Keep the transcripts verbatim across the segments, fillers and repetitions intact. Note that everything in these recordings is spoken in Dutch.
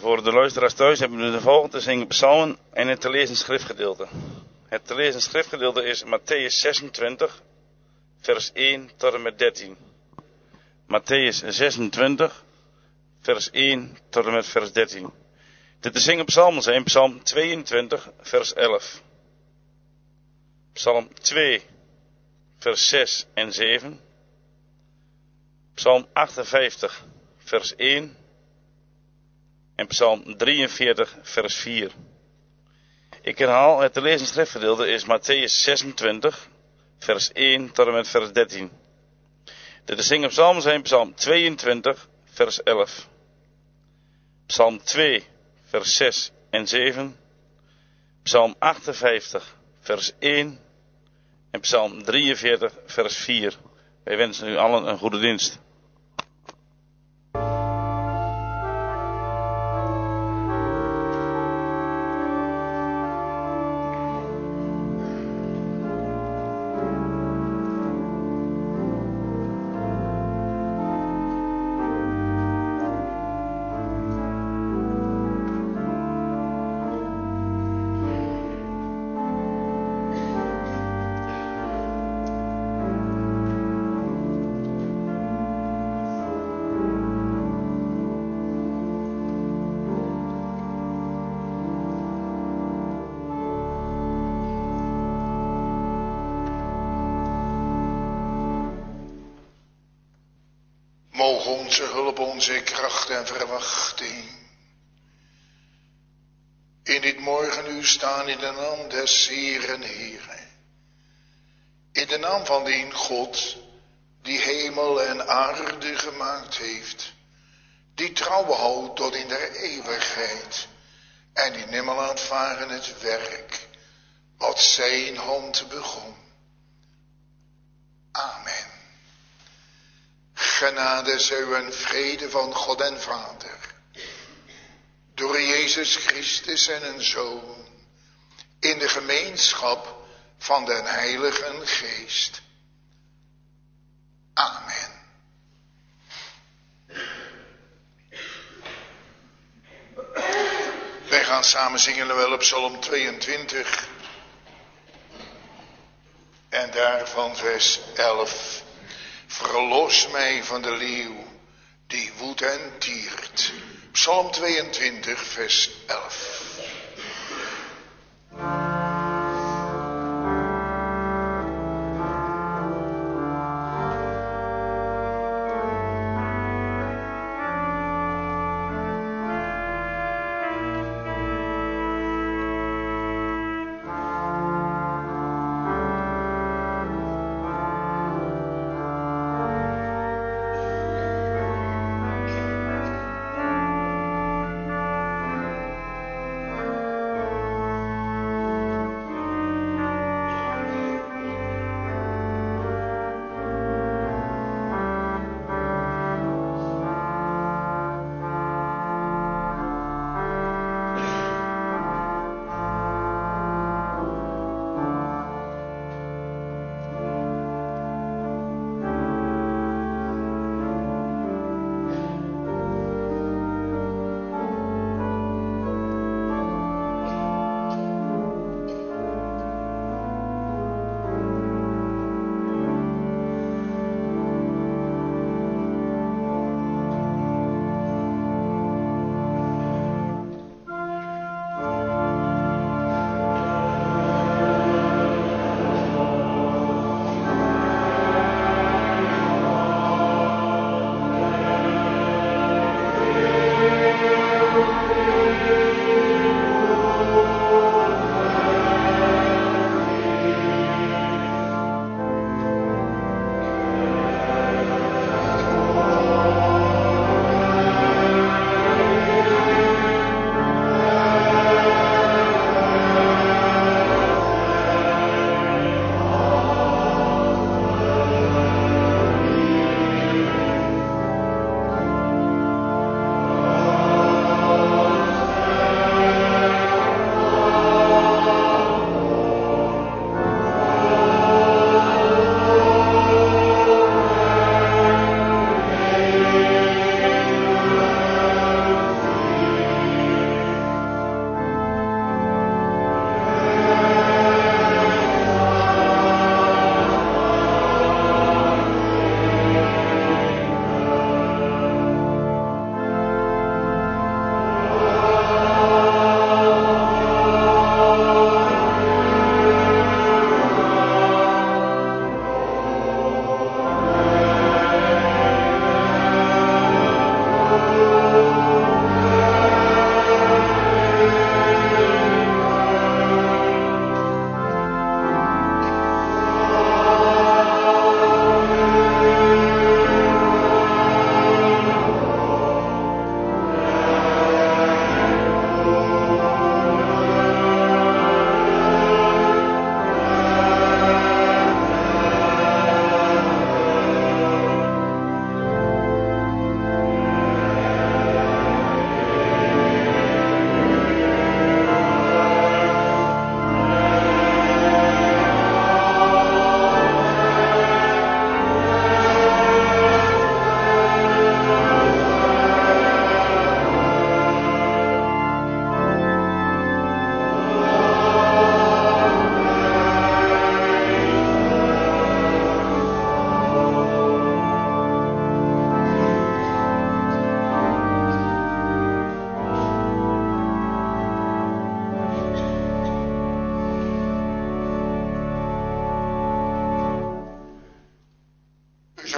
Voor de luisteraars thuis hebben we de volgende te zingen psalmen en het te lezen schriftgedeelte. Het te lezen schriftgedeelte is Mattheüs zesentwintig, vers één tot en met dertien. Mattheüs zesentwintig, vers één tot en met vers dertien. De te zingen psalmen zijn psalm tweeëntwintig, vers elf. Psalm twee, vers zes en zeven. Psalm achtenvijftig, vers één. En psalm drieënveertig, vers vier. Ik herhaal, het te lezen schriftgedeelte is Mattheüs zesentwintig, vers één tot en met vers dertien. De te zingen psalmen zijn psalm tweeëntwintig, vers elf. Psalm twee, vers zes en zeven. Psalm achtenvijftig, vers één. En psalm drieënveertig, vers vier. Wij wensen u allen een goede dienst. Mogen onze hulp, onze kracht en verwachting in dit morgenuur staan in de naam des Heeren Heere. In de naam van die God die hemel en aarde gemaakt heeft, die trouw houdt tot in der eeuwigheid en die nimmer laat varen het werk wat zijn hand begon. Amen. Genade zij en vrede van God en Vader, door Jezus Christus en een Zoon, in de gemeenschap van den Heiligen Geest. Amen. Wij gaan samen zingen wel op Psalm tweeëntwintig en daarvan vers elf. Verlos mij van de leeuw die woedt en tiert. Psalm tweeëntwintig, vers elf.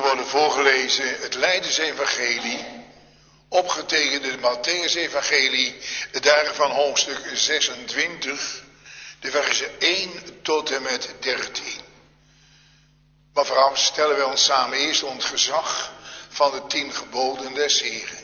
worden voorgelezen het Lijdensevangelie, opgetekend het Matthäus-evangelie, daarvan hoofdstuk zesentwintig, de versen één tot en met dertien. Maar vooraf stellen wij ons samen eerst onder het gezag van de tien geboden des Heren.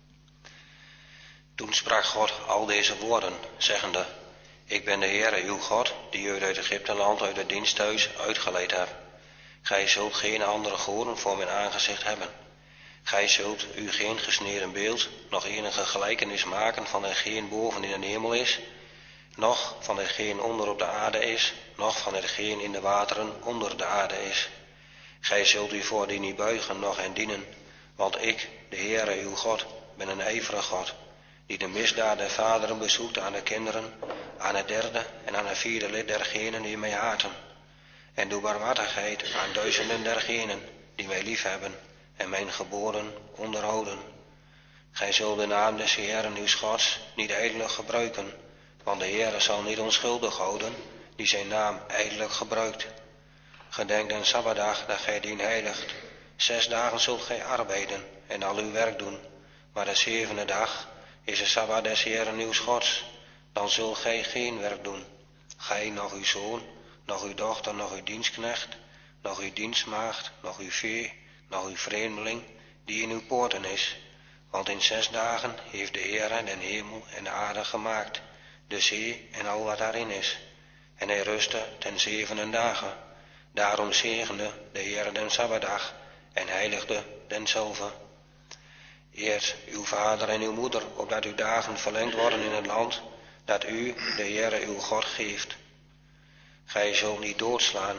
Toen sprak God al deze woorden, zeggende: Ik ben de Heere uw God, die u uit Egypteland uit het diensthuis uitgeleid hebt. Gij zult geen andere goden voor mijn aangezicht hebben. Gij zult u geen gesneden beeld, nog enige gelijkenis maken van hetgeen boven in de hemel is, noch van hetgeen onder op de aarde is, noch van hetgeen in de wateren onder de aarde is. Gij zult u voor die niet buigen, noch hen dienen, want ik, de Heere uw God, ben een ijverig God, die de misdaad der vaderen bezoekt aan de kinderen, aan het derde en aan het vierde lid dergenen die mij haten, en doe barmhartigheid aan duizenden dergenen die mij liefhebben en mijn geboden onderhouden. Gij zult de naam des Heeren uws Gods niet ijdelijk gebruiken, want de Heere zal niet onschuldig houden die zijn naam ijdelijk gebruikt. Gedenk den Sabbatdag dat gij dien heiligt. Zes dagen zult gij arbeiden en al uw werk doen, maar de zevende dag is de Sabbat des Heeren uws Gods. Dan zult gij geen werk doen, gij, noch uw zoon, noch uw dochter, noch uw dienstknecht, noch uw dienstmaagd, noch uw vee, noch uw vreemdeling, die in uw poorten is. Want in zes dagen heeft de Heere den hemel en de aarde gemaakt, de zee en al wat daarin is. En hij rustte ten zevende dagen. Daarom zegende de Heere den Sabbatdag en heiligde denzelve. Eert uw vader en uw moeder, opdat uw dagen verlengd worden in het land dat u, de Heere uw God, geeft. Gij zult niet doodslaan.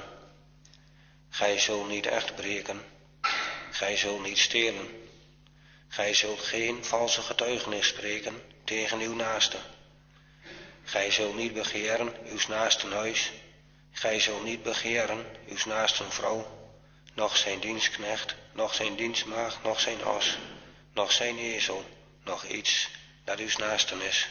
Gij zult niet echt breken. Gij zult niet stelen. Gij zult geen valse getuigenis spreken tegen uw naaste. Gij zult niet begeren uw naasten huis. Gij zult niet begeren uw naasten vrouw, noch zijn dienstknecht, noch zijn dienstmaagd, noch zijn os, noch zijn ezel, noch iets dat uw naasten is.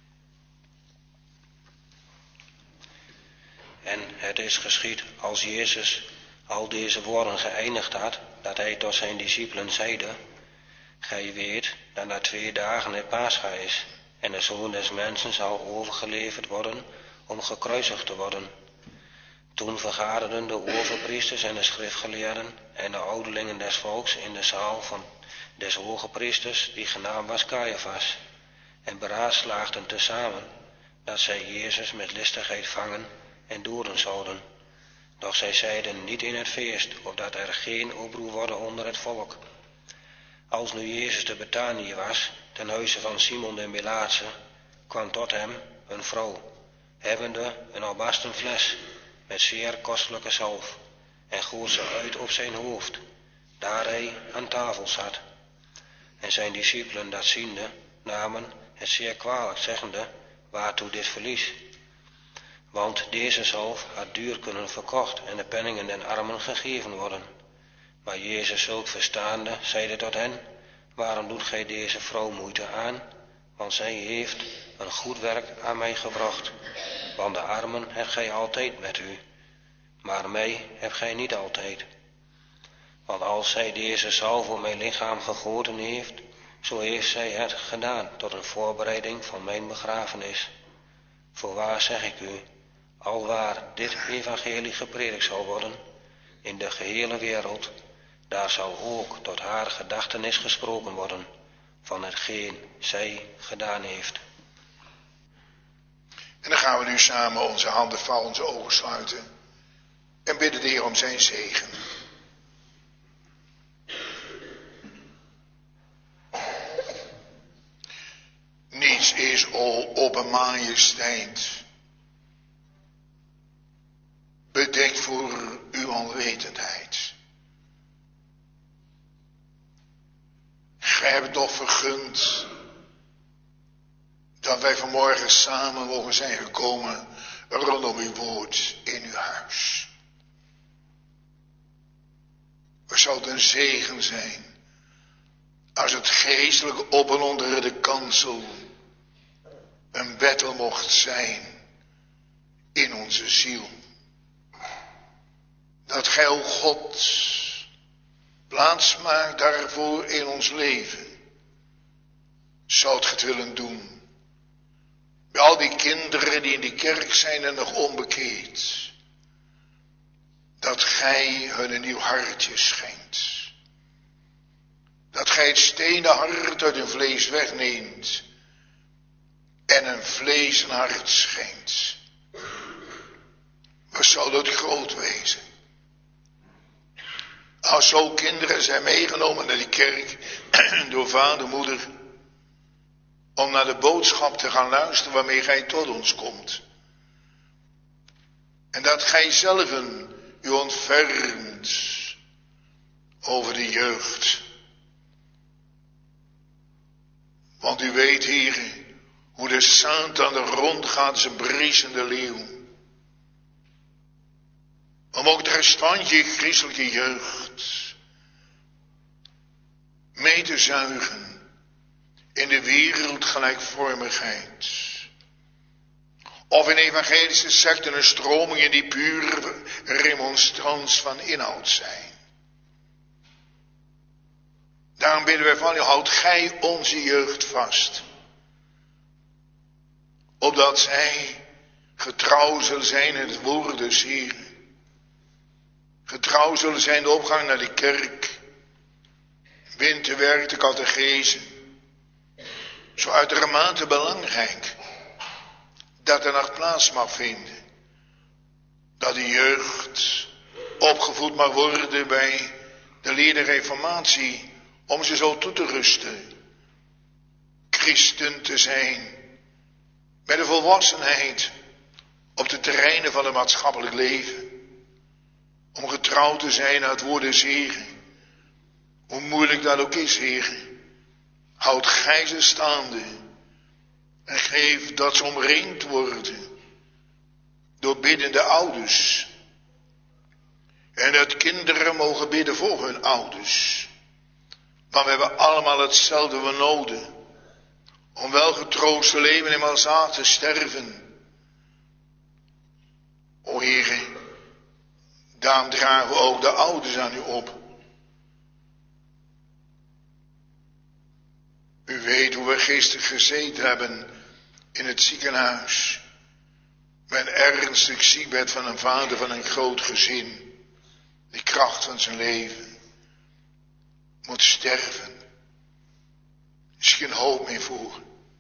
En het is geschied als Jezus al deze woorden geëindigd had, dat hij tot zijn discipelen zeide: Gij weet dat na twee dagen het Pascha is, en de Zoon des Mensen zal overgeleverd worden om gekruisigd te worden. Toen vergaderden de overpriesters en de schriftgeleerden en de ouderlingen des volks in de zaal van des hoge priesters, die genaamd was Caiaphas, en beraadslaagden tezamen dat zij Jezus met listigheid vangen en doden zouden. Doch zij zeiden niet in het feest, opdat er geen oproer worden onder het volk. Als nu Jezus te Betanië was, ten huize van Simon den Melaatse, kwam tot hem een vrouw, hebbende een albasten fles met zeer kostelijke zalf, en goot ze uit op zijn hoofd, daar hij aan tafel zat. En zijn discipelen dat ziende, namen het zeer kwalijk, zeggende: Waartoe dit verlies? Want deze zalf had duur kunnen verkocht en de penningen den armen gegeven worden. Maar Jezus zulk verstaande, zeide tot hen: Waarom doet gij deze vrouw moeite aan? Want zij heeft een goed werk aan mij gebracht. Want de armen hebt gij altijd met u, maar mij hebt gij niet altijd. Want als zij deze zalf op mijn lichaam gegoten heeft, zo heeft zij het gedaan tot een voorbereiding van mijn begrafenis. Voorwaar zeg ik u, alwaar dit evangelie gepredikt zal worden in de gehele wereld, daar zal ook tot haar gedachtenis gesproken worden van hetgeen zij gedaan heeft. En dan gaan we nu samen onze handen vouwen, onze ogen sluiten en bidden de Heer om zijn zegen. Niets is al op een majesteit bedekt voor uw onwetendheid. Gij hebt toch vergund dat wij vanmorgen samen mogen zijn gekomen rondom uw woord in uw huis. Het zou een zegen zijn als het geestelijk op en onder de kansel een battle mocht zijn in onze ziel. Dat gij, o God, plaats maakt daarvoor in ons leven. Zou het willen doen. Bij al die kinderen die in die kerk zijn en nog onbekeerd. Dat gij hun een nieuw hartje schenkt. Dat gij het stenen hart uit hun vlees wegneemt. En een vleesen hart schenkt. Wat zou dat groot wezen? Als zo kinderen zijn meegenomen naar die kerk. Door vader, moeder. Om naar de boodschap te gaan luisteren waarmee gij tot ons komt. En dat gij zelven u ontfermt over de jeugd. Want u weet, heren, hoe de Satan er rondgaat als een briesende leeuw. Om ook de restantje christelijke jeugd mee te zuigen in de wereldgelijkvormigheid. Of in evangelische secten en stromingen die puur remonstrans van inhoud zijn. Daarom bidden wij van u, houd gij onze jeugd vast. Opdat zij getrouw zullen zijn in het woord des Heeren. Getrouw zullen zijn de opgang naar de kerk. Winterwerk, de catechese. Zo uitermate belangrijk. Dat er nog plaats mag vinden. Dat de jeugd opgevoed mag worden bij de leer der reformatie. Om ze zo toe te rusten. Christen te zijn. Bij de volwassenheid. Op de terreinen van het maatschappelijk leven. Om getrouw te zijn aan het woord des Heren. Hoe moeilijk dat ook is, Heren. Houd gij ze staande. En geef dat ze omringd worden. Door biddende ouders. En dat kinderen mogen bidden voor hun ouders. Want we hebben allemaal hetzelfde we nodig. Om wel getroost te leven en malzaad te sterven. O Heere, daarom dragen we ook de ouders aan u op. U weet hoe we gisteren gezeten hebben in het ziekenhuis. Met een ernstig ziekbed van een vader van een groot gezin. De kracht van zijn leven. Moet sterven. Er is geen hoop meer voor.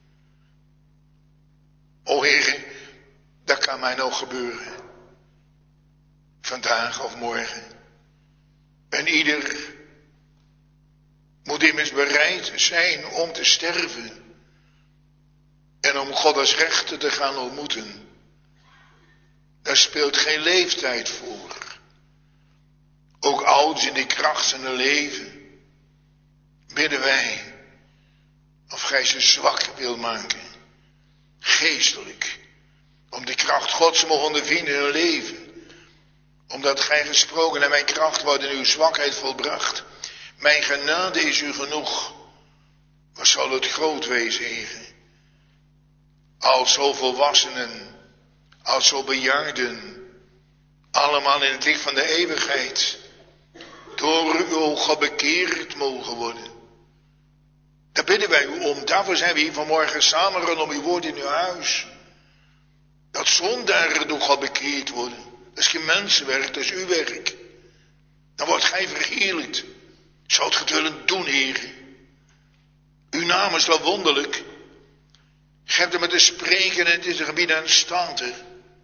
O Heere, dat kan mij nog gebeuren. Vandaag of morgen. En ieder moet immers bereid zijn om te sterven. En om God als rechter te gaan ontmoeten. Daar speelt geen leeftijd voor. Ook ouders in de kracht van hun leven. Bidden wij. Of gij ze zwak wil maken. Geestelijk. Om de kracht Gods te mogen ondervinden in hun leven. Omdat gij gesproken en mijn kracht wordt in uw zwakheid volbracht. Mijn genade is u genoeg. Wat zal het groot wezen, Heer. Als zo volwassenen. Als zo bejaarden. Allemaal in het licht van de eeuwigheid. Door uw God bekeerd mogen worden. Daar bidden wij u om. Daarvoor zijn we hier vanmorgen samen rondom uw woord in uw huis. Dat zondaren door God bekeerd worden. Dat is geen mensenwerk, dat is uw werk. Dan wordt gij verheerlijkt. Zou het willen doen, Heer. Uw naam is wel wonderlijk. Gij hebt er met te spreken en het is een gebied aan staat er.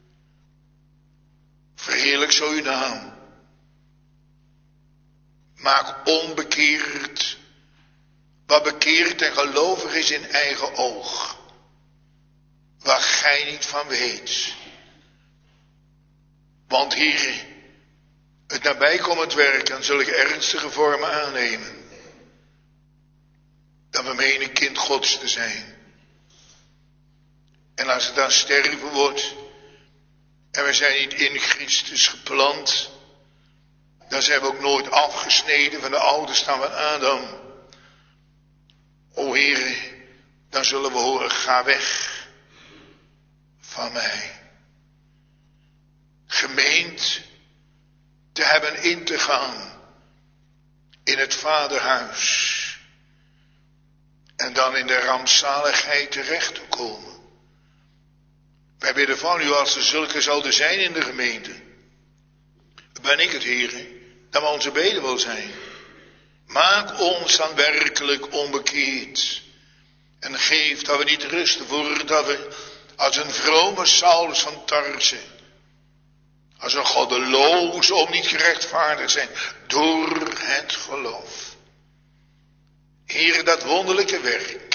Verheerlijk zo uw naam. Maak onbekeerd. Wat bekeerd en gelovig is in eigen oog. Waar gij niet van weet. Want Heer, het nabijkomend werk dan zul ik ernstige vormen aannemen. Dat we menen kind Gods te zijn. En als het dan sterven wordt. En we zijn niet in Christus geplant. Dan zijn we ook nooit afgesneden van de oude stam van Adam. O Heere, dan zullen we horen, ga weg van mij. Gemeend te hebben in te gaan in het vaderhuis. En dan in de rampzaligheid terecht te komen. Wij bidden van u als er zulke zouden zijn in de gemeente. Ben ik het, Heere, dat we onze beden wil zijn. Maak ons dan werkelijk onbekeerd. En geef dat we niet rusten voordat we als een vrome Saulus van Tarse, als een goddeloos om niet gerechtvaardigd zijn, door het geloof. Heere, dat wonderlijke werk.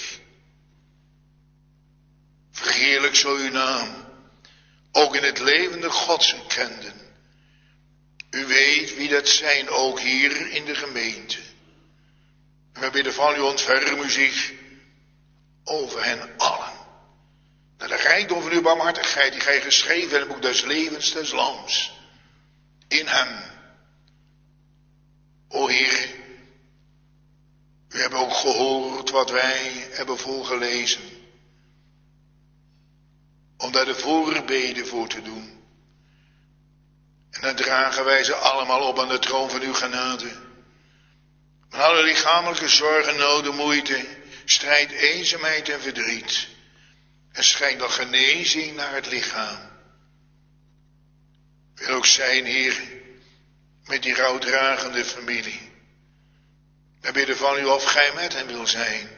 Verheerlijk zo uw naam, ook in het levende Godsbekenden. U weet wie dat zijn, ook hier in de gemeente. En we bidden van u, ontferm u zich over hen allen. Naar de rijkdom van uw barmhartigheid, die gij geschreven in het boek des levens des lams. In hem. O Heer, u hebt ook gehoord wat wij hebben voorgelezen. Om daar de voorbeden voor te doen. En dan dragen wij ze allemaal op aan de troon van uw genade. Met alle lichamelijke zorgen, noden, moeite, strijd, eenzaamheid en verdriet. En schenk dan genezing naar het lichaam. Wil ook zijn, Heer, met die rouwdragende familie. We bidden van u of gij met hen wil zijn.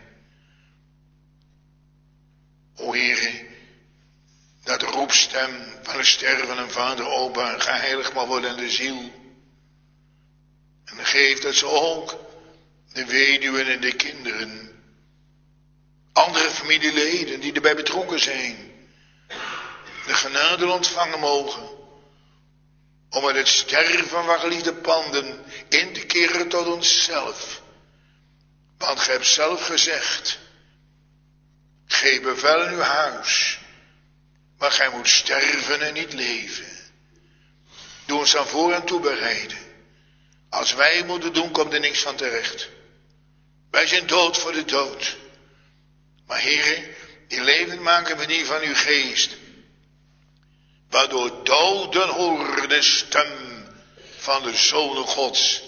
O Heer, dat de roepstem van de stervende vader opa geheiligd mag worden in de ziel. En geef dat ze ook de weduwen en de kinderen, andere familieleden die erbij betrokken zijn, de genade ontvangen mogen. Om met het sterven van geliefde panden in te keren tot onszelf. Want gij hebt zelf gezegd, geef bevel in uw huis, maar gij moet sterven en niet leven. Doe ons dan voor en toebereiden. Als wij het moeten doen, komt er niks van terecht. Wij zijn dood voor de dood. Maar Heere, die levend maken we die van uw geest. Waardoor doden horen de stem van de Zoon Gods.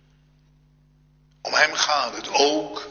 Om hem gaat het ook.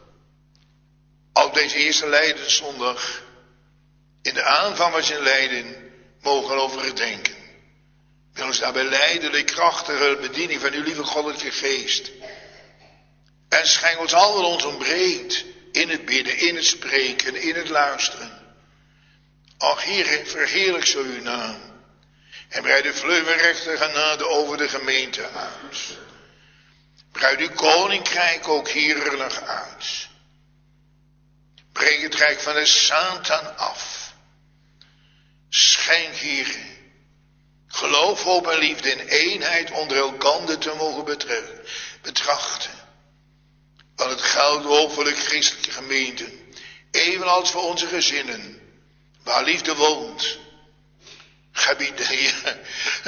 Op deze eerste Lijdenszondag. In de aanvang van zijn lijden mogen overdenken. Wil ons daarbij leiden de krachtige bediening van uw lieve goddelijke geest. En schenk ons al wat ons ontbreekt. In het bidden, in het spreken, in het luisteren. Och Heere, verheerlijk zo uw naam. En breid de vleugelrechte genade over de gemeente uit. Breid uw koninkrijk ook hierlijk uit. Breek het rijk van de Satan af. Schenk, Heere, geloof, hoop en liefde in eenheid onder elkander te mogen betre- betrachten. Want het geldt ook voor de christelijke gemeente, evenals voor onze gezinnen, waar liefde woont. Gebied de Heer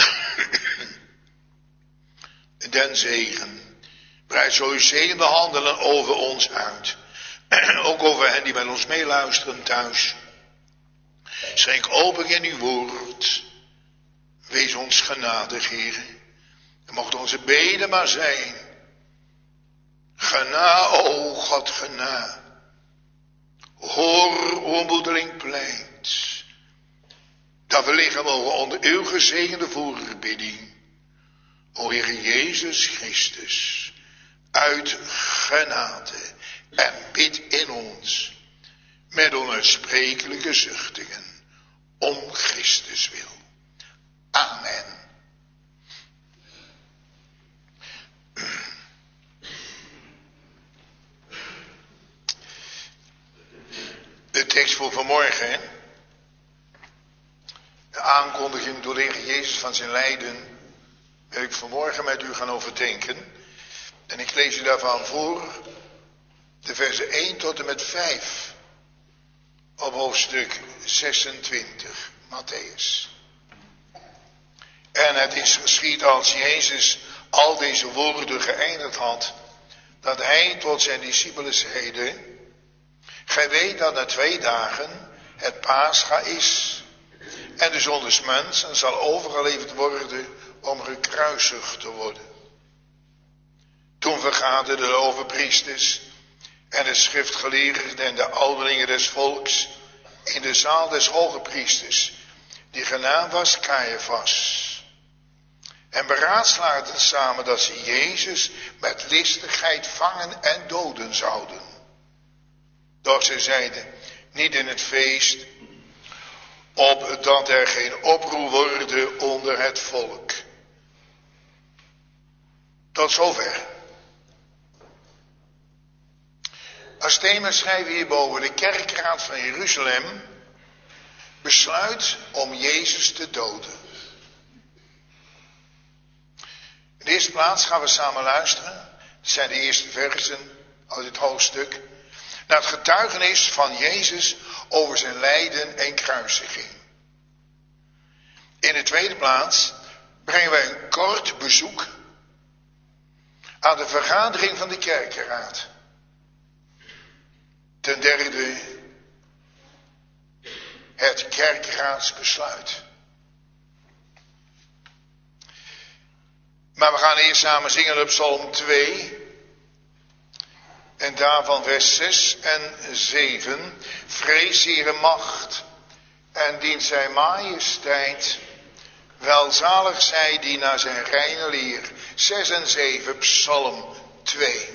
den zegen. Breid zo uw zegende handelen over ons uit. Ook over hen die met ons meeluisteren thuis. Schenk open in uw woord. Wees ons genadig, Heer. En mocht onze beden maar zijn. Gena, o God, gena. Hoor, o moederling pleit. Dat we liggen mogen onder uw gezegende voorbidding. O Heer Jezus Christus. Uit genade. En bid in ons. Met onuitsprekelijke zuchtingen. Om Christus wil. Amen. De tekst voor vanmorgen. De aankondiging door de Heer Jezus van zijn lijden. Wil ik vanmorgen met u gaan overdenken. En ik lees u daarvan voor. De versen één tot en met vijf. Op hoofdstuk zesentwintig. Matthäus. En het is geschied als Jezus al deze woorden geëindigd had. Dat hij tot zijn discipelen zeide. Gij weet dat na twee dagen het Pascha is. En de Zoon des Mensen zal overgeleverd worden om gekruisigd te worden. Toen vergaderden de overpriesters en de schriftgeleerden en de ouderlingen des volks in de zaal des hoge priesters, die genaamd was Caiaphas. En beraadslaagden samen dat ze Jezus met listigheid vangen en doden zouden. Doch ze zeiden, niet in het feest, opdat er geen oproer worden onder het volk. Tot zover. Als thema schrijven we hierboven: de kerkraad van Jeruzalem besluit om Jezus te doden. In de eerste plaats gaan we samen luisteren. Dat zijn de eerste versen uit het hoofdstuk. Naar het getuigenis van Jezus over zijn lijden en kruisiging. In de tweede plaats brengen wij een kort bezoek aan de vergadering van de kerkenraad. Ten derde het kerkraadsbesluit. Maar we gaan eerst samen zingen op Psalm twee. En daarvan vers zes en zeven. Vrees Heere macht en dient zijn majesteit. Welzalig zij die naar zijn reine leer. zes en zeven, Psalm twee.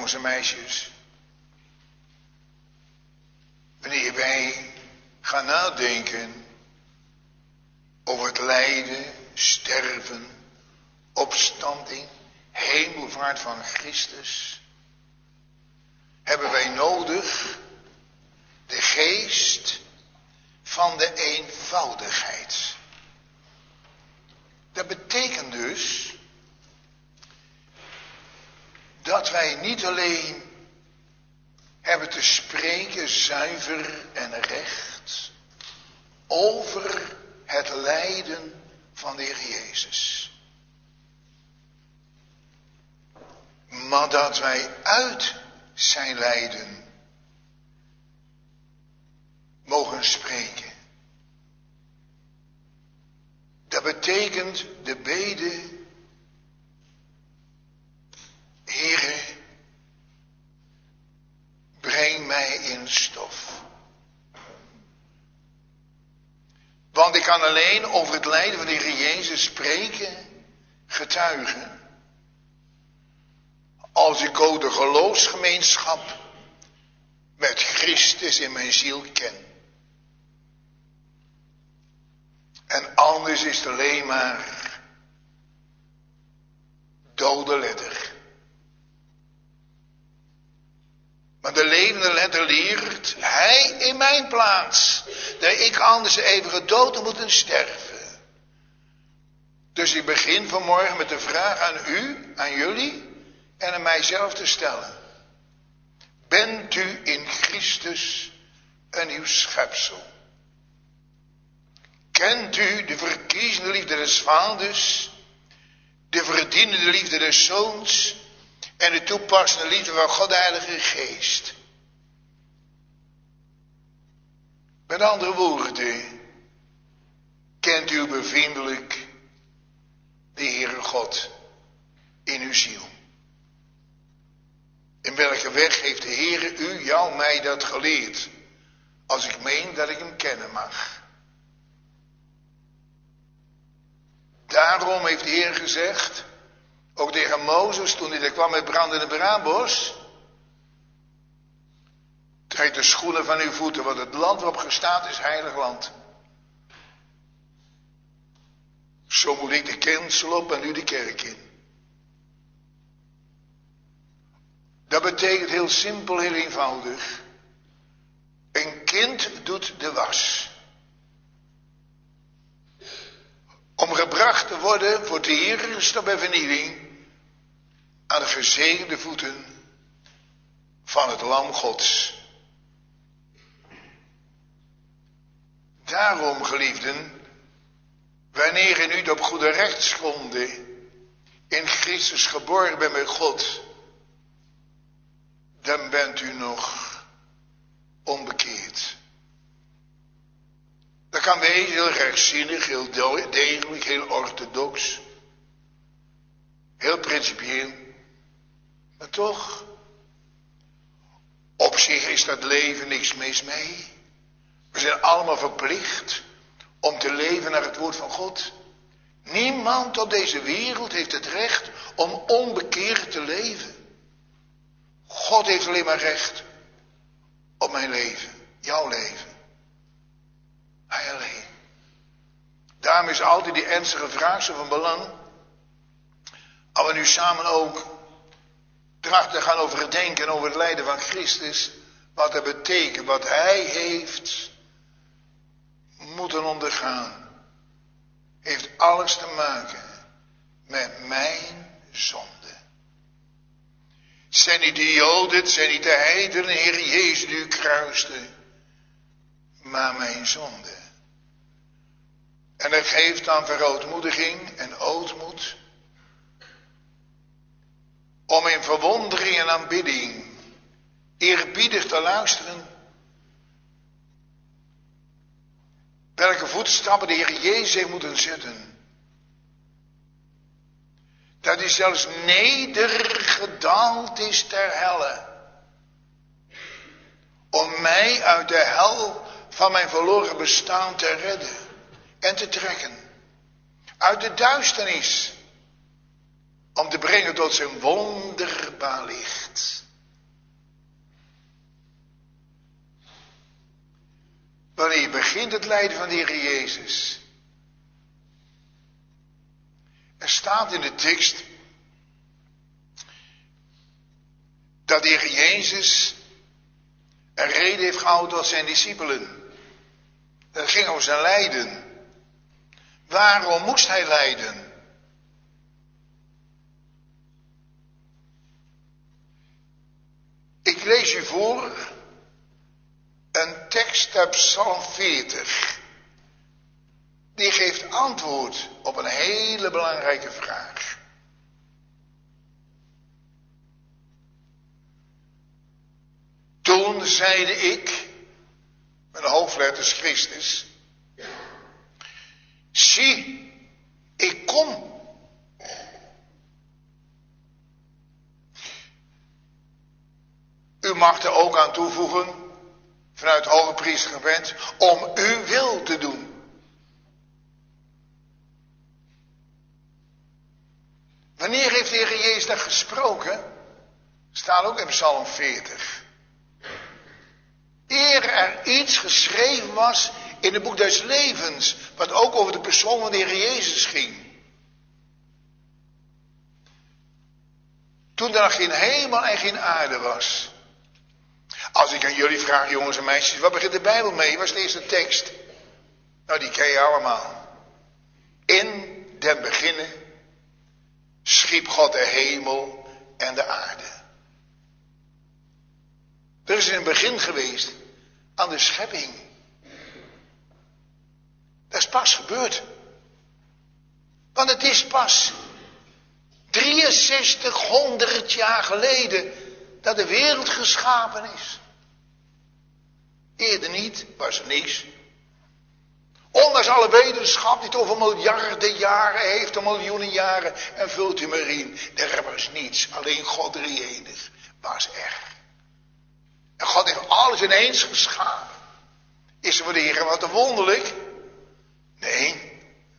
jongens en meisjes. Wanneer wij gaan nadenken over het lijden, sterven, opstanding, hemelvaart van Christus, hebben wij nodig de geest van de eenvoudigheid. Dat betekent dus dat wij niet alleen hebben te spreken zuiver en recht over het lijden van de Heer Jezus, maar dat wij uit zijn lijden mogen spreken. Dat betekent de bede: Heere, breng mij in stof. Want ik kan alleen over het lijden van de Heer Jezus spreken, getuigen, als ik ook de geloofsgemeenschap met Christus in mijn ziel ken. En anders is het alleen maar dode letter. Maar de levende letter leert, hij in mijn plaats, dat ik anders de eeuwige dood moet sterven. Dus ik begin vanmorgen met de vraag aan u, aan jullie en aan mijzelf te stellen. Bent u in Christus een nieuw schepsel? Kent u de verkiezende liefde des vaders, de verdienende liefde des zoons en de toepassende liefde van God de Heilige Geest? Met andere woorden, kent u bevindelijk de Heere God in uw ziel? In welke weg heeft de Heere u, jou, mij dat geleerd, als ik meen dat ik hem kennen mag? Daarom heeft de Heer gezegd, ook tegen Mozes toen hij er kwam met brandende braambos: trek de schoenen van uw voeten, want het land waarop ge staat is heilig land. Zo moet ik de kansel op en u de kerk in. Dat betekent heel simpel, heel eenvoudig. Een kind doet de was. Om gebracht te worden voor de Heer bij vernieuwing aan de gezegende voeten van het Lam Gods. Daarom, geliefden, wanneer u niet op goede rechtsgronden in Christus geboren bent met God, dan bent u nog onbekeerd. Dat kan wezen heel rechtzinnig, heel degelijk, heel orthodox, heel principieel. Maar toch, op zich is dat leven niks mis mee. We zijn allemaal verplicht om te leven naar het woord van God. Niemand op deze wereld heeft het recht om onbekeerd te leven. God heeft alleen maar recht op mijn leven, jouw leven. Hij alleen. Daarom is altijd die ernstige vraag zo van belang. Als we nu samen ook trachten gaan over het denken, over het lijden van Christus, wat dat betekent, wat hij heeft moeten ondergaan, heeft alles te maken met mijn zonde. Het zijn niet de Joden, het zijn niet de heidenen, Heer Jezus die u kruiste, maar mijn zonde. En dat geeft dan verootmoediging en ootmoed om in verwondering en aanbidding eerbiedig te luisteren welke voetstappen de Heer Jezus heeft moeten zetten. Dat hij zelfs nedergedaald is ter helle. Om mij uit de hel van mijn verloren bestaan te redden. En te trekken. Uit de duisternis. Om te brengen tot zijn wonderbaar licht. Wanneer begint het lijden van de Heer Jezus? Er staat in de tekst dat de Heer Jezus een reden heeft gehouden tot zijn discipelen. Dat ging over zijn lijden. Waarom moest hij lijden? Ik lees u voor een tekst uit Psalm veertig. Die geeft antwoord op een hele belangrijke vraag. Toen zeide ik, met de hoofdletters Christus, zie, ik kom. U mag er ook aan toevoegen, vanuit hoge priestergebed, om uw wil te doen. Wanneer heeft de Heer Jezus dat gesproken? Staat ook in Psalm veertig. Eer er iets geschreven was in het boek des levens, wat ook over de persoon van de Heer Jezus ging. Toen er nog geen hemel en geen aarde was. Als ik aan jullie vraag, jongens en meisjes, wat begint de Bijbel mee? Wat is de eerste tekst? Nou, die ken je allemaal. In den beginnen schiep God de hemel en de aarde. Er is een begin geweest aan de schepping. Dat is pas gebeurd. Want het is pas drieënzestighonderd jaar geleden dat de wereld geschapen is. Eerder niet, was er niks. Ondanks alle wetenschap die het over miljarden jaren heeft, of miljoenen jaren, en vult u maar in. Er was niets, alleen God drie-enig was er. En God heeft alles ineens geschapen. Is er voor de Heer wat te wonderlijk? Nee.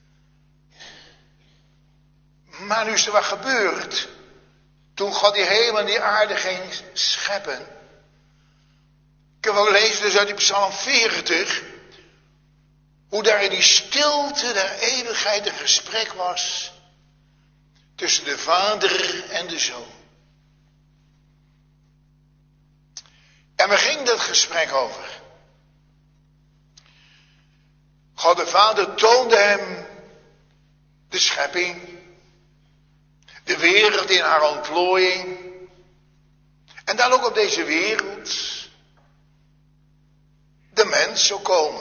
Maar nu is er wat gebeurd. Toen God die hemel en die aarde ging scheppen. Ik heb wel gelezen dus uit die Psalm veertig. Hoe daar in die stilte der eeuwigheid een gesprek was. Tussen de Vader en de Zoon. En waar ging dat gesprek over? God de Vader toonde hem de schepping. De wereld in haar ontplooiing. En dan ook op deze wereld de mens zou komen.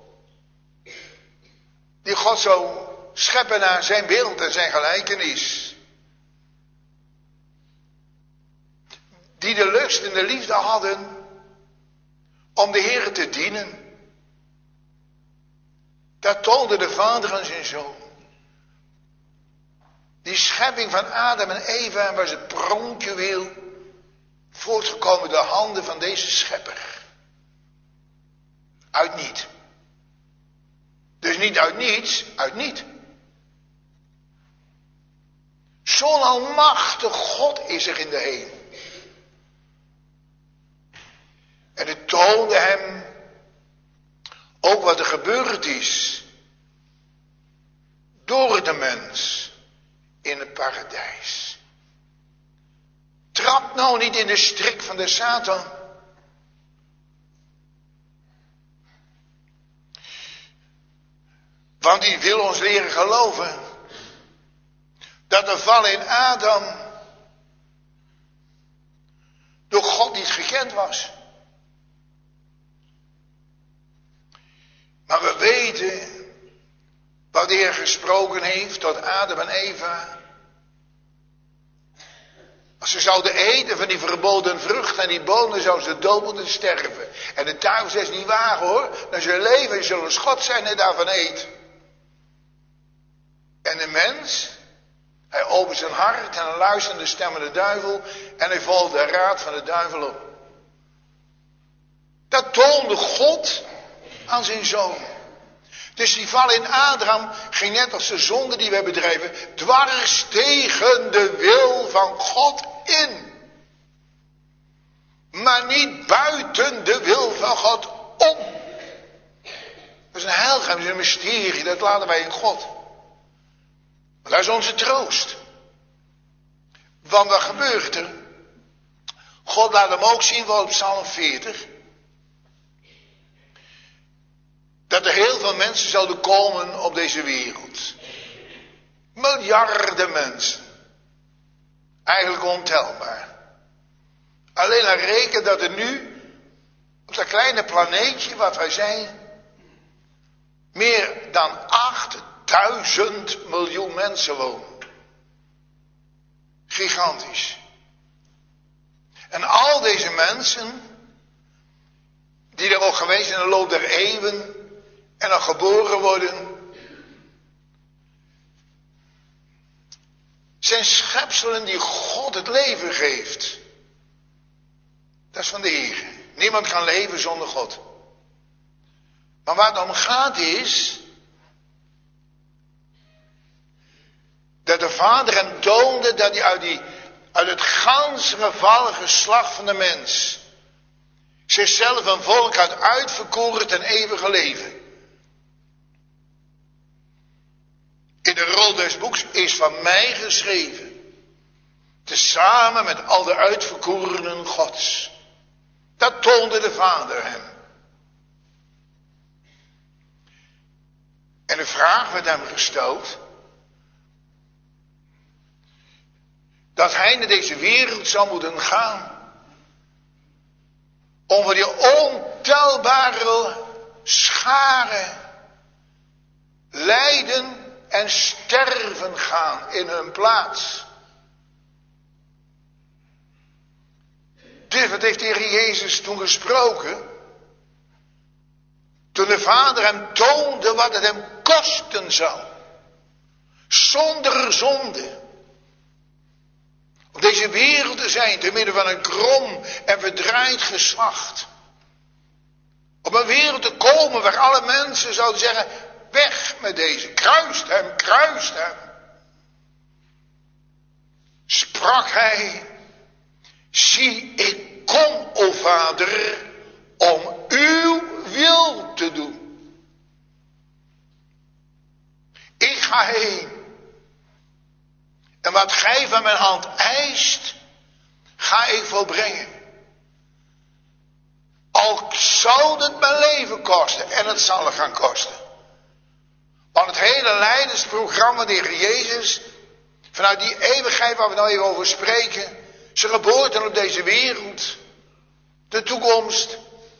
Die God zou scheppen naar zijn beeld en zijn gelijkenis. Die de lust en de liefde hadden om de Heer te dienen. Dat toonde de Vader aan zijn Zoon. Die schepping van Adam en Eva was het pronkjuweel voortgekomen de handen van deze schepper. Uit niet. Dus niet uit niets, uit niet. Zo'n almachtig God is er in de hemel. En het toonde hem ook wat er gebeurd is door de mens in het paradijs. Trap nou niet in de strik van de Satan. Want die wil ons leren geloven dat de val in Adam door God niet gekend was. Maar we weten wat de Heer gesproken heeft tot Adam en Eva. Als ze zouden eten van die verboden vrucht en die bomen, zouden ze dood moeten sterven. En de duivel zegt niet waar hoor, dan zullen leven en zullen schot zijn en daarvan eet. En de mens, hij opent zijn hart en hij luistert naar de stem van de duivel en hij volgt de raad van de duivel op. Dat toonde God aan zijn Zoon. Dus die val in Adam ging net als de zonde die wij bedrijven dwars tegen de wil van God in. Maar niet buiten de wil van God om. hebben is een mysterie, dat laten wij in God. Maar dat is onze troost. Want wat gebeurt er? God laat hem ook zien, wat op Psalm veertig. Dat er heel veel mensen zouden komen op deze wereld. Miljarden mensen. Eigenlijk ontelbaar. Alleen maar reken dat er nu, op dat kleine planeetje wat wij zijn, meer dan achtduizend miljoen mensen wonen. Gigantisch. En al deze mensen, die er ook geweest in de loop der eeuwen en nog geboren worden, zijn schepselen die God het leven geeft. Dat is van de Heer. Niemand kan leven zonder God. Maar waar het om gaat is, dat de Vader hem toonde dat hij uit, die, uit het ganse gevallen geslacht van de mens zichzelf een volk had uitverkoren ten eeuwige leven. In de rol des boeks is van mij geschreven, tezamen met al de uitverkorenen Gods. Dat toonde de Vader hem. En de vraag werd hem gesteld, dat hij naar deze wereld zou moeten gaan, om voor die ontelbare scharen lijden en sterven gaan in hun plaats. Dit wat heeft de Heer Jezus toen gesproken, toen de Vader hem toonde wat het hem kosten zou, zonder zonde, op deze wereld te zijn, te midden van een krom en verdraaid geslacht. Op een wereld te komen waar alle mensen zouden zeggen, weg met deze, kruist hem, kruist hem. Sprak hij, zie ik kom, o Vader, om uw wil te doen. Ik ga heen. En wat gij van mijn hand eist, ga ik volbrengen. Al zou het mijn leven kosten, en het zal het gaan kosten. Want het hele lijdensprogramma de Heer Jezus, vanuit die eeuwigheid waar we nou even over spreken, zijn geboorte op deze wereld, de toekomst,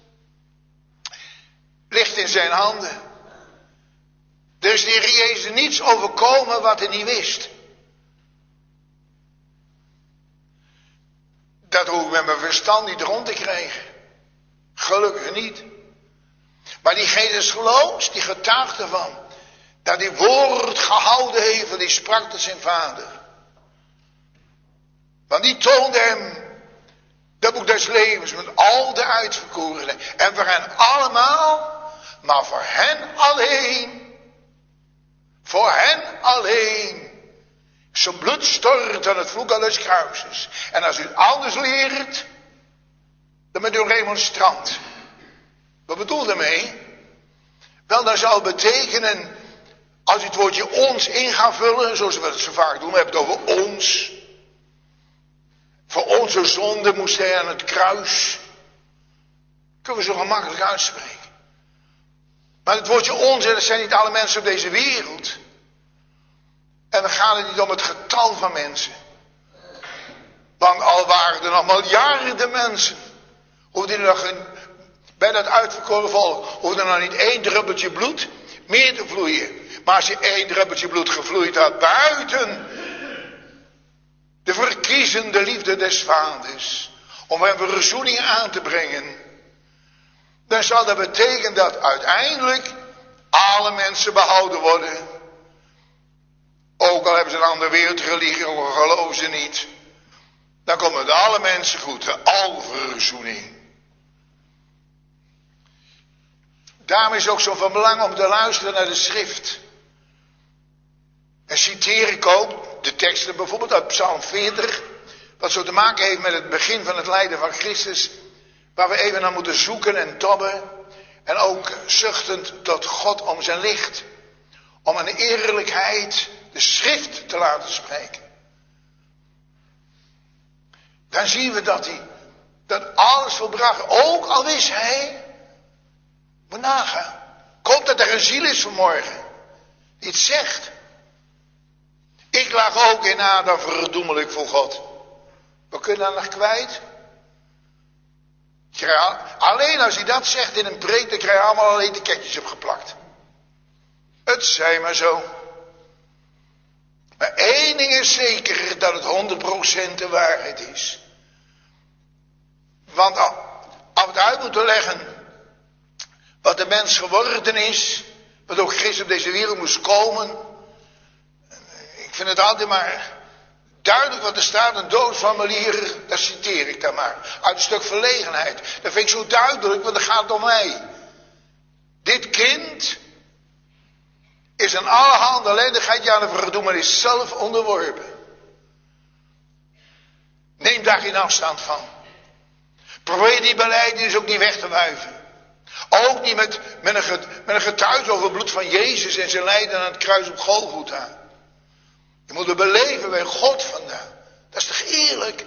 ligt in zijn handen. Er is de Heer Jezus niets overkomen wat hij niet wist. Dat hoef ik met mijn verstand niet rond te krijgen. Gelukkig niet. Maar diegene des geloofs, die getuigt ervan, dat hij woord gehouden heeft en die sprak tot zijn vader. Want die toonde hem dat boek des levens met al de uitverkorenen. En voor hen allemaal, maar voor hen alleen. Voor hen alleen. Zijn bloed stort aan het vloek aan des kruises. En als u het anders leert, dan bent u een remonstrant. Wat bedoelt daarmee? Wel, dat zou betekenen, als u het woordje ons in gaat vullen, zoals we het zo vaak doen, we hebben het over ons. Voor onze zonde moest hij aan het kruis. Kunnen we zo gemakkelijk uitspreken. Maar het woordje ons, dat zijn niet alle mensen op deze wereld. En dan gaat het niet om het getal van mensen. Want al waren er nog miljarden mensen, hoefde er nog een, bij dat uitverkoren volk, hoefde er nog niet één druppeltje bloed meer te vloeien. Maar als je één druppeltje bloed gevloeid had buiten de verkiezende liefde des vaders, om hem verzoening aan te brengen, dan zal dat betekenen dat uiteindelijk alle mensen behouden worden. Ook al hebben ze een andere wereldreligie, of geloven ze niet, dan komen het alle mensen goed, de alverzoening. Daarom is het ook zo van belang om te luisteren naar de schrift. En citeer ik ook de teksten bijvoorbeeld uit Psalm veertig, wat zo te maken heeft met het begin van het lijden van Christus, waar we even naar moeten zoeken en tobben. En ook zuchtend tot God om zijn licht. Om een eerlijkheid de schrift te laten spreken. Dan zien we dat hij dat alles volbracht. Ook al wist hij. Moet nagaan. Ik hoop dat er een ziel is vanmorgen. Die het zegt. Ik lag ook in Adam verdoemelijk voor God. We kunnen dat nog kwijt. Alleen als hij dat zegt in een preek, dan krijg je allemaal al etiketjes opgeplakt. Het zij maar zo. Maar één ding is zeker, dat het honderd procent de waarheid is. Want als we het uit moeten leggen wat de mens geworden is, wat ook Christus op deze wereld moest komen. Ik vind het altijd maar duidelijk wat er staat, een doodformulier, dat citeer ik dan maar. Uit een stuk verlegenheid. Dat vind ik zo duidelijk, want het gaat om mij. Dit kind is aan allerhande ellendigheid, ja de verdoemenis zelf onderworpen. Neem daar geen afstand van. Probeer die belijdenis ook niet weg te wuiven. Ook niet met, met, een, met een getuige over het bloed van Jezus en zijn lijden aan het kruis op Golgotha. Je moet het beleven bij God vandaan. Dat is toch eerlijk?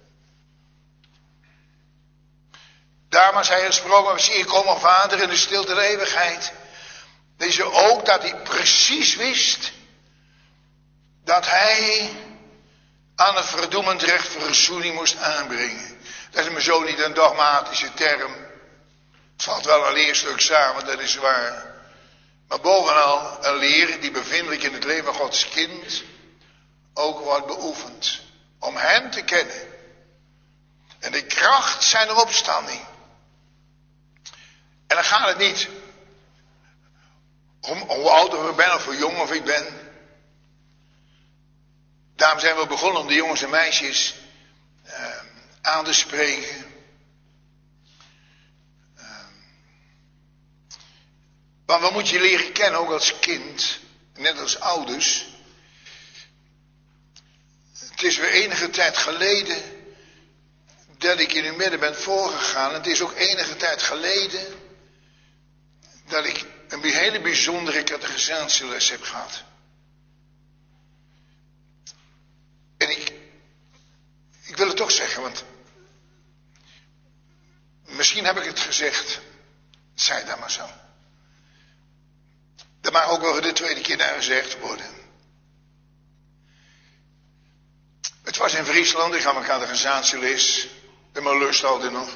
Daarom zei hij gesproken, zie ik kom, mijn Vader, in de stilte der eeuwigheid. Deze ook dat hij precies wist dat hij aan het verdoemend recht verzoening moest aanbrengen. Dat is me zo niet een dogmatische term. Het valt wel een leerstuk samen, dat is waar. Maar bovenal een leer die bevindelijk in het leven van Gods kind ook wordt beoefend. Om hem te kennen. En de kracht zijn opstanding. En dan gaat het niet om hoe oud of ik ben of hoe jong of ik ben. Daarom zijn we begonnen om de jongens en meisjes uh, aan te spreken. Uh, want wat moet je leren kennen, ook als kind, net als ouders. Het is weer enige tijd geleden dat ik in uw midden ben voorgegaan. Het is ook enige tijd geleden dat ik een hele bijzondere catechisatieles heb gehad. En ik, ik wil het toch zeggen, want misschien heb ik het gezegd. Zei dat maar zo. Dat mag ook wel voor de tweede keer naar gezegd worden. Het was in Friesland, ik had mijn catechisatieles. En mijn lust altijd nog.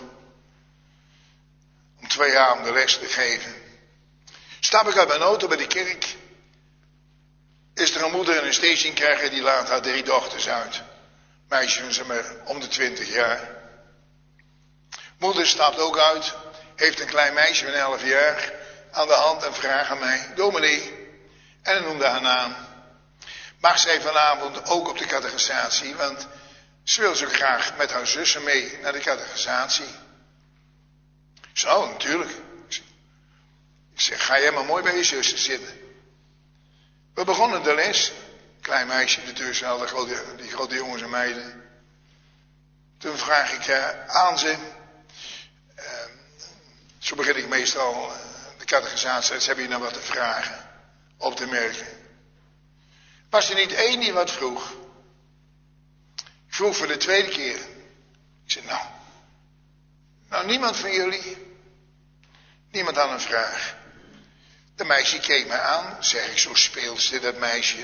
Om twee jaar om de les te geven. Stap ik uit mijn auto bij de kerk. Is er een moeder en een stationkrijger die laat haar drie dochters uit. Meisje van zeg maar om de twintig jaar. Moeder stapt ook uit. Heeft een klein meisje van elf jaar aan de hand en vraagt aan mij. Dominee. En hij noemde haar naam. Mag zij vanavond ook op de catechisatie, want ze wil zo graag met haar zussen mee naar de catechisatie. Zo, natuurlijk. Ik zeg, ga jij maar mooi bij je zussen zitten. We begonnen de les. Klein meisje ertussen, al die grote, die grote jongens en meiden. Toen vraag ik uh, aan ze. Uh, zo begin ik meestal uh, de catechisatie. Heb je nou wat te vragen? Op te merken. Was er niet één die wat vroeg? Ik vroeg voor de tweede keer. Ik zei, nou. Nou, niemand van jullie. Niemand had een vraag. De meisje keek me aan. Zeg ik, zo speelste dat meisje.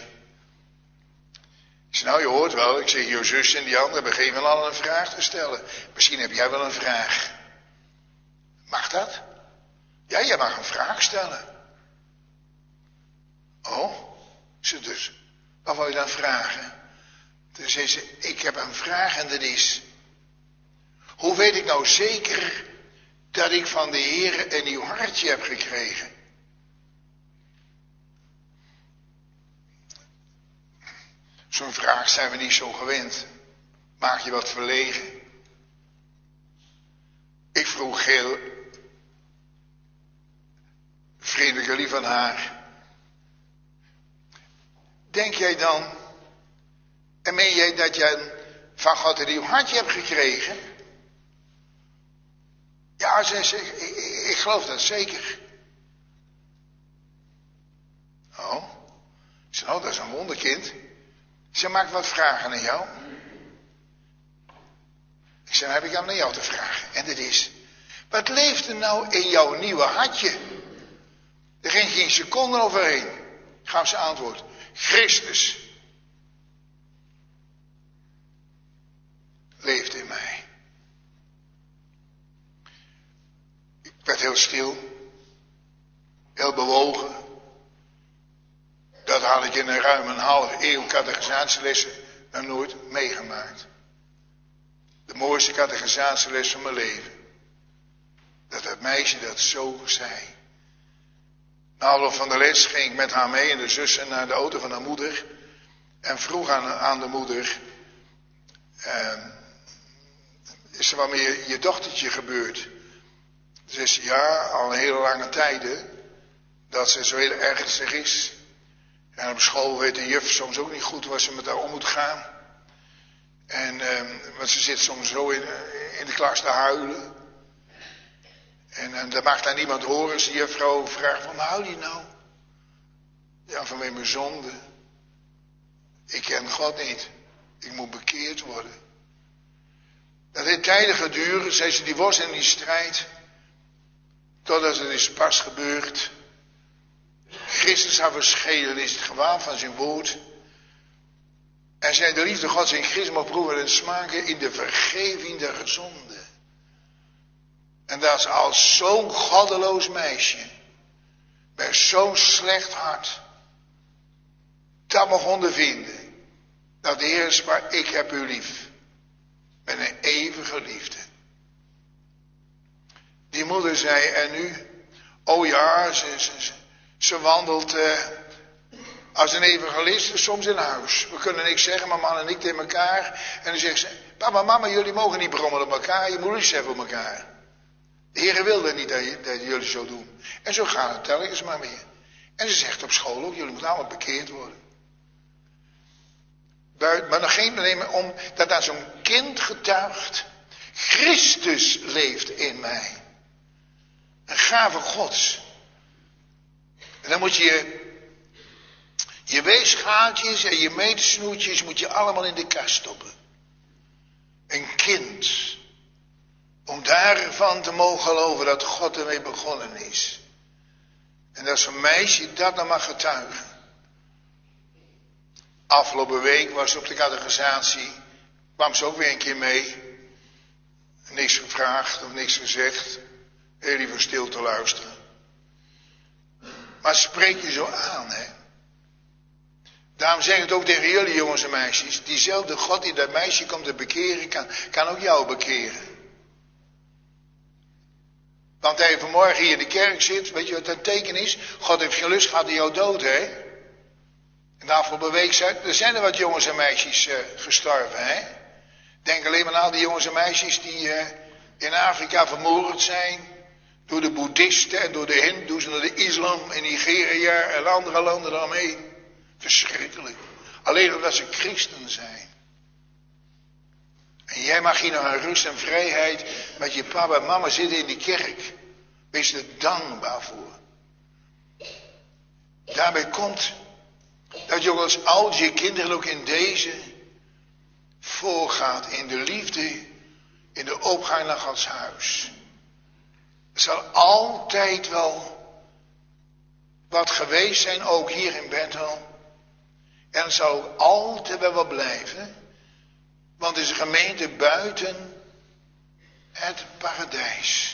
Ik zei, nou je hoort wel. Ik zeg, jouw zus en die anderen begeven al een vraag te stellen. Misschien heb jij wel een vraag. Mag dat? Ja, jij mag een vraag stellen. Oh, ze dus. Wat wil je dan vragen? Toen zei ze, ik heb een vraag en dat is, hoe weet ik nou zeker dat ik van de Heer een nieuw hartje heb gekregen? Zo'n vraag zijn we niet zo gewend. Maak je wat verlegen? Ik vroeg heel vriendelijk lief aan haar. Denk jij dan, en meen jij dat jij van God een nieuw hartje hebt gekregen? Ja, zei ze, ik, ik, ik geloof dat zeker. Oh, ik zei, oh, dat is een wonderkind. Ze maakt wat vragen aan jou. Ik zei, dan heb ik aan jou te vragen. En dit is, wat leeft er nou in jouw nieuwe hartje? Er ging geen seconde overheen. Gaf ze antwoord. Christus leeft in mij. Ik werd heel stil. Heel bewogen. Dat had ik in een ruim een half eeuw catechisatielessen nog nooit meegemaakt. De mooiste catechisatieles van mijn leven. Dat dat meisje dat zo zei. Na afloop van de les ging ik met haar mee en de zussen naar de auto van haar moeder. En vroeg aan, aan de moeder. Uh, is er wat met je, je dochtertje gebeurd? Ze zei ja, al een hele lange tijden. Dat ze zo heel ernstig is. En op school weet de juf soms ook niet goed waar ze met haar om moet gaan. En uh, want ze zit soms zo in, in de klas te huilen. En, en dat mag daar niemand horen als de juffrouw vraagt, van hou die nou? Ja, vanwege mijn zonde. Ik ken God niet. Ik moet bekeerd worden. Dat heeft tijden geduurd, zei ze, die was in die strijd. Totdat het is pas gebeurd. Christus haar verschenen is het gewaar van zijn woord. En zij de liefde Gods in Christus mag proeven en smaken in de vergeving der zonde. En dat is als zo'n goddeloos meisje. Met zo'n slecht hart. Dat mag ondervinden. Dat de Heer sprak, ik heb u lief. Met een eeuwige liefde. Die moeder zei, en nu? Oh ja, ze, ze, ze wandelt uh, als een evangelist soms in huis. We kunnen niks zeggen, maar man en ik tegen elkaar. En dan zegt ze, papa, mama, jullie mogen niet brommelen op elkaar. Je moet lief zijn voor elkaar. De Heer wilde niet dat, je, dat jullie zo doen. En zo gaat het telkens maar weer. En ze zegt op school ook, jullie moeten allemaal bekeerd worden. Maar nog geen probleem om dat daar zo'n kind getuigt. Christus leeft in mij. Een gave Gods. En dan moet je je weegschaaltjes en je meetsnoertjes moet je allemaal in de kast stoppen. Een kind. Om daarvan te mogen geloven dat God ermee begonnen is. En dat zo'n meisje dat dan mag getuigen. Afgelopen week was ze op de catechisatie. Kwam ze ook weer een keer mee. Niks gevraagd of niks gezegd. Heel liever stil te luisteren. Maar spreek je zo aan, hè. Daarom zeg ik het ook tegen jullie jongens en meisjes. Diezelfde God die dat meisje komt te bekeren, kan, kan ook jou bekeren. Want hij vanmorgen hier in de kerk zit, weet je wat dat teken is? God heeft geen lust gehad in jouw dood, hè. En de afgelopen week zijn er, zijn er wat jongens en meisjes uh, gestorven, hè. Denk alleen maar aan al die jongens en meisjes die uh, in Afrika vermoord zijn. Door de boeddhisten en door de hindoes en door de islam in Nigeria en andere landen daaromheen. Verschrikkelijk. Alleen omdat ze christen zijn. En jij mag hier nog een rust en vrijheid met je papa en mama zitten in die kerk. Wees er dankbaar voor. Daarbij komt dat je ook als oud je kinderen ook in deze voorgaat in de liefde, in de opgang naar Gods huis. Er zal altijd wel wat geweest zijn, ook hier in Bethel. En het zal ook altijd wel wat blijven. Want het is een gemeente buiten het paradijs.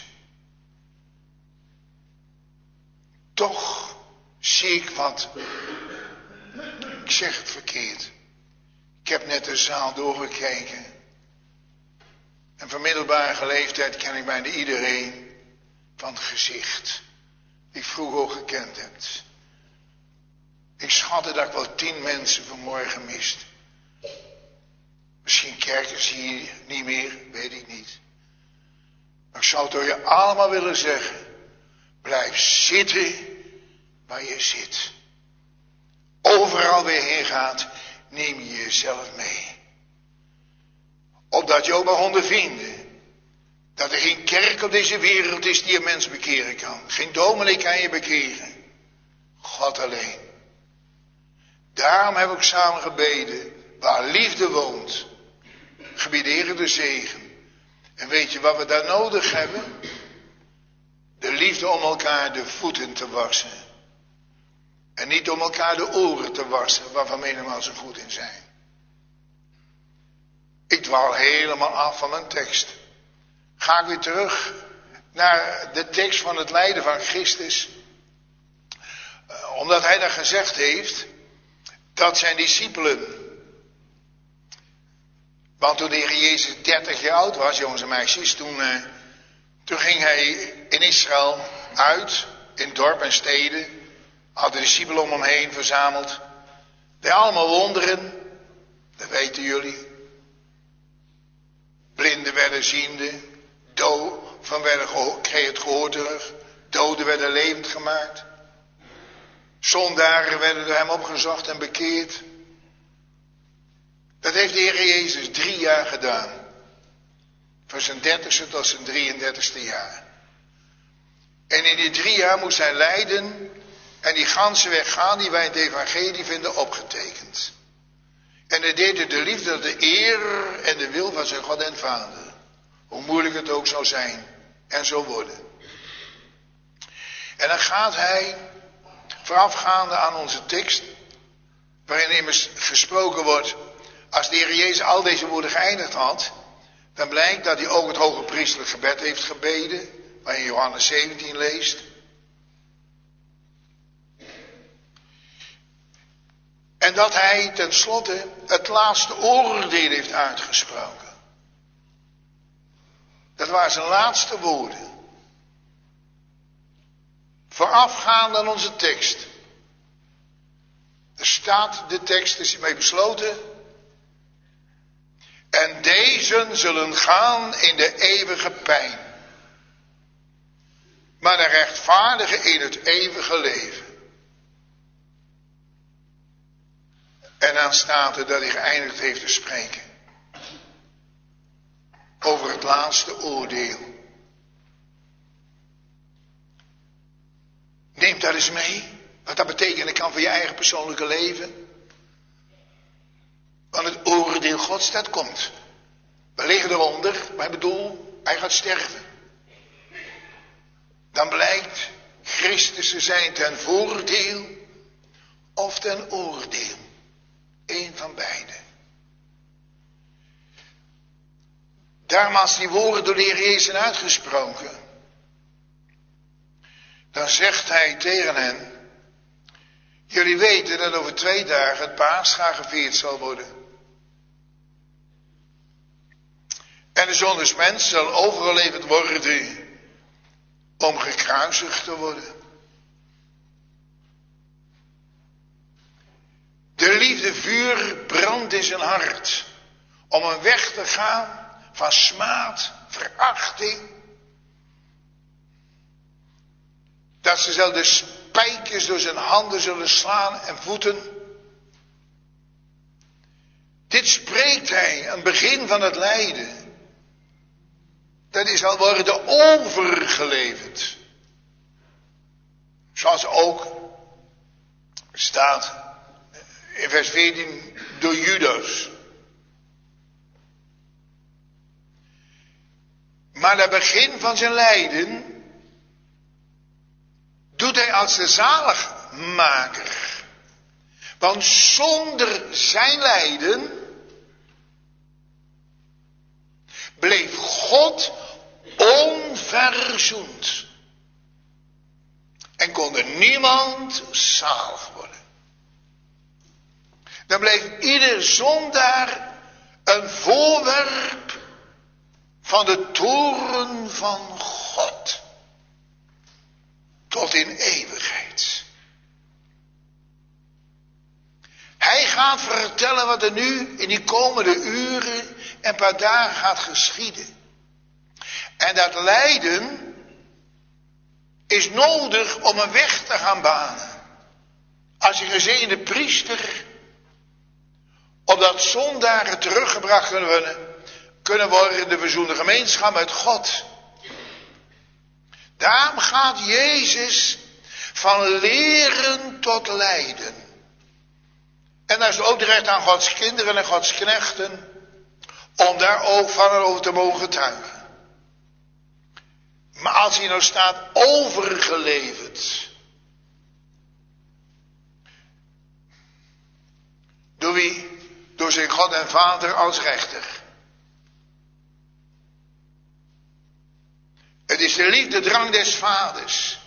Toch zie ik wat. Ik zeg het verkeerd. Ik heb net de zaal doorgekeken. En van middelbare leeftijd ken ik bijna iedereen van het gezicht. Die ik vroeger ook gekend heb. Ik schatte dat ik wel tien mensen vanmorgen mist. Misschien kerkers hier niet meer, weet ik niet. Maar ik zou toch je allemaal willen zeggen. Blijf zitten waar je zit. Overal weer heen gaat, neem je jezelf mee. Opdat je ook mag ondervinden Dat er geen kerk op deze wereld is die een mens bekeren kan. Geen dominee kan je bekeren. God alleen. Daarom heb ik samen gebeden. Waar liefde woont. Gebied de Heer de zegen. En weet je wat we daar nodig hebben? De liefde om elkaar de voeten te wassen. En niet om elkaar de oren te wassen. Waarvan menigmaal zo goed in zijn. Ik dwaal helemaal af van mijn tekst. Ga ik weer terug naar de tekst van het lijden van Christus. Uh, omdat hij daar gezegd heeft dat zijn discipelen. Want toen de Heer Jezus dertig jaar oud was, jongens en meisjes, toen, uh, toen ging hij in Israël uit, in dorp en steden. Had de discipelen om hem heen verzameld. Die allemaal wonderen, dat weten jullie. Blinden werden ziende. Doden van werden geho- kreeg het gehoor terug. Doden werden levend gemaakt. Zondaren werden door hem opgezocht en bekeerd. Dat heeft de Heer Jezus drie jaar gedaan. Van zijn dertigste tot zijn drieëndertigste jaar. En in die drie jaar moest hij lijden. En die ganse weg gaan die wij in het evangelie vinden opgetekend. En hij deed de liefde, de eer en de wil van zijn God en Vader. Hoe moeilijk het ook zou zijn. En zo worden. En dan gaat hij, voorafgaande aan onze tekst, waarin immers gesproken wordt, als de Heer Jezus al deze woorden geëindigd had, dan blijkt dat hij ook het hoge priesterlijk gebed heeft gebeden, waar je in Johannes zeventien leest. En dat hij tenslotte het laatste oordeel heeft uitgesproken. Dat waren zijn laatste woorden. Voorafgaand aan onze tekst. Er staat de tekst, is hiermee besloten. En deze zullen gaan in de eeuwige pijn. Maar de rechtvaardigen in het eeuwige leven. En dan staat er dat hij geëindigd heeft te spreken. Over het laatste oordeel. Neem dat eens mee. Wat dat betekenen kan voor je eigen persoonlijke leven. Want het oordeel Gods dat komt. We liggen eronder. Maar ik bedoel, hij gaat sterven. Dan blijkt Christus te zijn ten voordeel of ten oordeel. Eén van beide. Daarom als die woorden door de Heer Jezus zijn uitgesproken. Dan zegt hij tegen hen. Jullie weten dat over twee dagen het Paascha gevierd zal worden. En de Zoon des Mens zal overgeleverd worden om gekruisigd te worden. De liefde vuur brandt in zijn hart om een weg te gaan van smaad, verachting. Dat ze zelfs de spijkers door zijn handen zullen slaan en voeten. Dit spreekt hij, een begin van het lijden. Dat is al worden overgeleverd. Zoals ook staat in vers veertien door Judas. Maar het begin van zijn lijden doet hij als de zaligmaker. Want zonder zijn lijden bleef God onverzoend. En kon er niemand zalig worden. Dan bleef ieder zondaar een voorwerp van de toorn van God. Tot in eeuwigheid. Hij gaat vertellen wat er nu in die komende uren en een paar dagen gaat geschieden. En dat lijden is nodig om een weg te gaan banen. Als je gezegende priester, opdat zondaren teruggebracht kunnen worden kunnen worden de verzoende gemeenschap met God. Daarom gaat Jezus van leren tot lijden. En dat is ook terecht aan Gods kinderen en Gods knechten, om daar ook van over te mogen getuigen. Maar als hij nou staat overgeleverd. Door wie? Door zijn God en Vader als rechter. Het is de liefdedrang des vaders.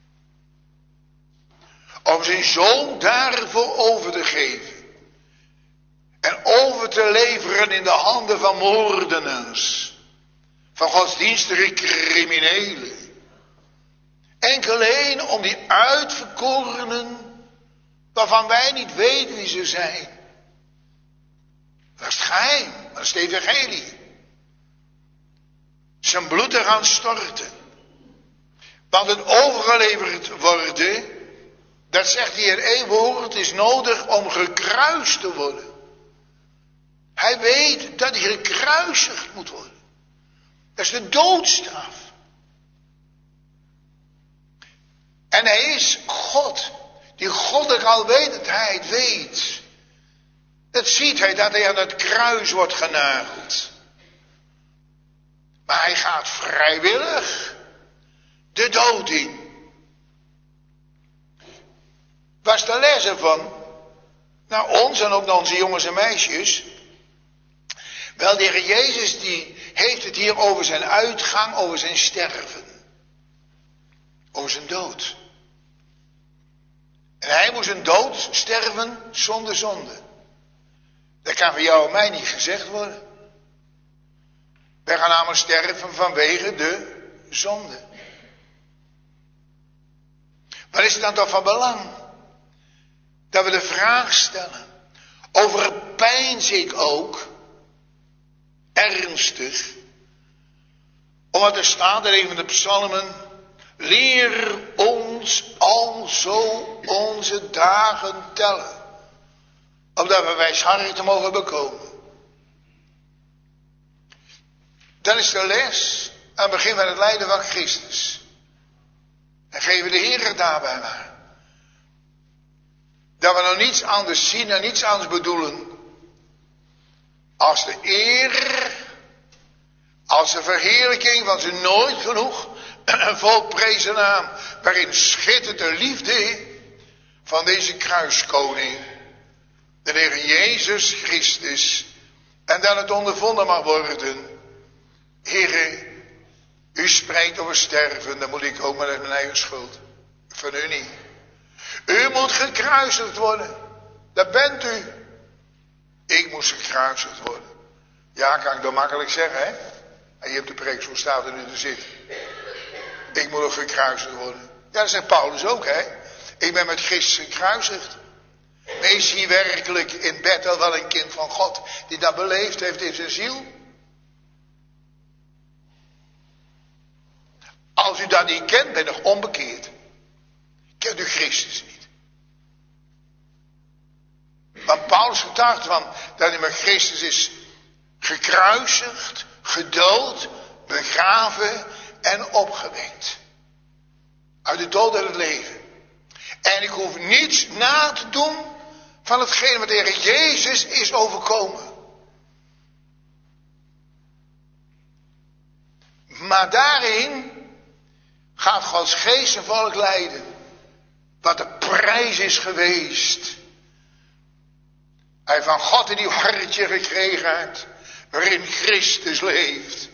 Om zijn zoon daarvoor over te geven. En over te leveren in de handen van moordenaars. Van godsdienstige criminelen. Enkel alleen om die uitverkorenen, waarvan wij niet weten wie ze zijn. Dat is het geheim, dat is het evangelie. Zijn bloed te gaan storten. Want het overgeleverd worden, dat zegt hij in één woord, is nodig om gekruist te worden. Hij weet dat hij gekruisigd moet worden. Dat is de doodstraf. En hij is God, die goddelijk alwetendheid weet. Dat ziet hij dat hij aan het kruis wordt genageld. Maar hij gaat vrijwillig de dood in. Was de les ervan? Naar ons en ook naar onze jongens en meisjes. Wel, de Heer Jezus die heeft het hier over zijn uitgang, over zijn sterven. Over zijn dood. En hij moest een dood sterven zonder zonde. Dat kan voor jou en mij niet gezegd worden. Wij gaan namelijk sterven vanwege de zonde. Wat is het dan toch van belang? Dat we de vraag stellen. Overpeins ik ook ernstig. Omdat er staat in een van de psalmen. Leer ons alzo onze dagen tellen. Opdat we wijshartig mogen bekomen. Dat is de les aan het begin van het lijden van Christus. En geven de Heer het daarbij maar. Dat we nou niets anders zien en niets anders bedoelen. Als de eer, als de verheerlijking van zijn nooit genoeg volprezen naam. Waarin schittert de liefde van deze kruiskoning. De Heer Jezus Christus. En dat het ondervonden mag worden. Heere, u spreekt over sterven, dan moet ik ook maar uit mijn eigen schuld. Van u niet. U moet gekruisigd worden. Dat bent u. Ik moest gekruisigd worden. Ja, kan ik dat makkelijk zeggen, hè? En je hebt de preek, zo staat er nu te zitten. Ik moet ook gekruisigd worden. Ja, dat zegt Paulus ook, hè? Ik ben met Christus gekruisigd. Maar is hij werkelijk in Bethel wel een kind van God, die dat beleefd heeft in zijn ziel? Als u dat niet kent, ben je nog onbekeerd. Kent u Christus niet. Want Paulus getuigt van dat hij met Christus is gekruisigd, gedood, begraven en opgewekt. Uit de dood en het leven. En ik hoef niets na te doen van hetgeen wat de Heer Jezus is overkomen. Maar daarin gaat Gods geest zijn volk leiden. Wat de prijs is geweest. Hij van God in die hartje gekregen heeft. Waarin Christus leeft.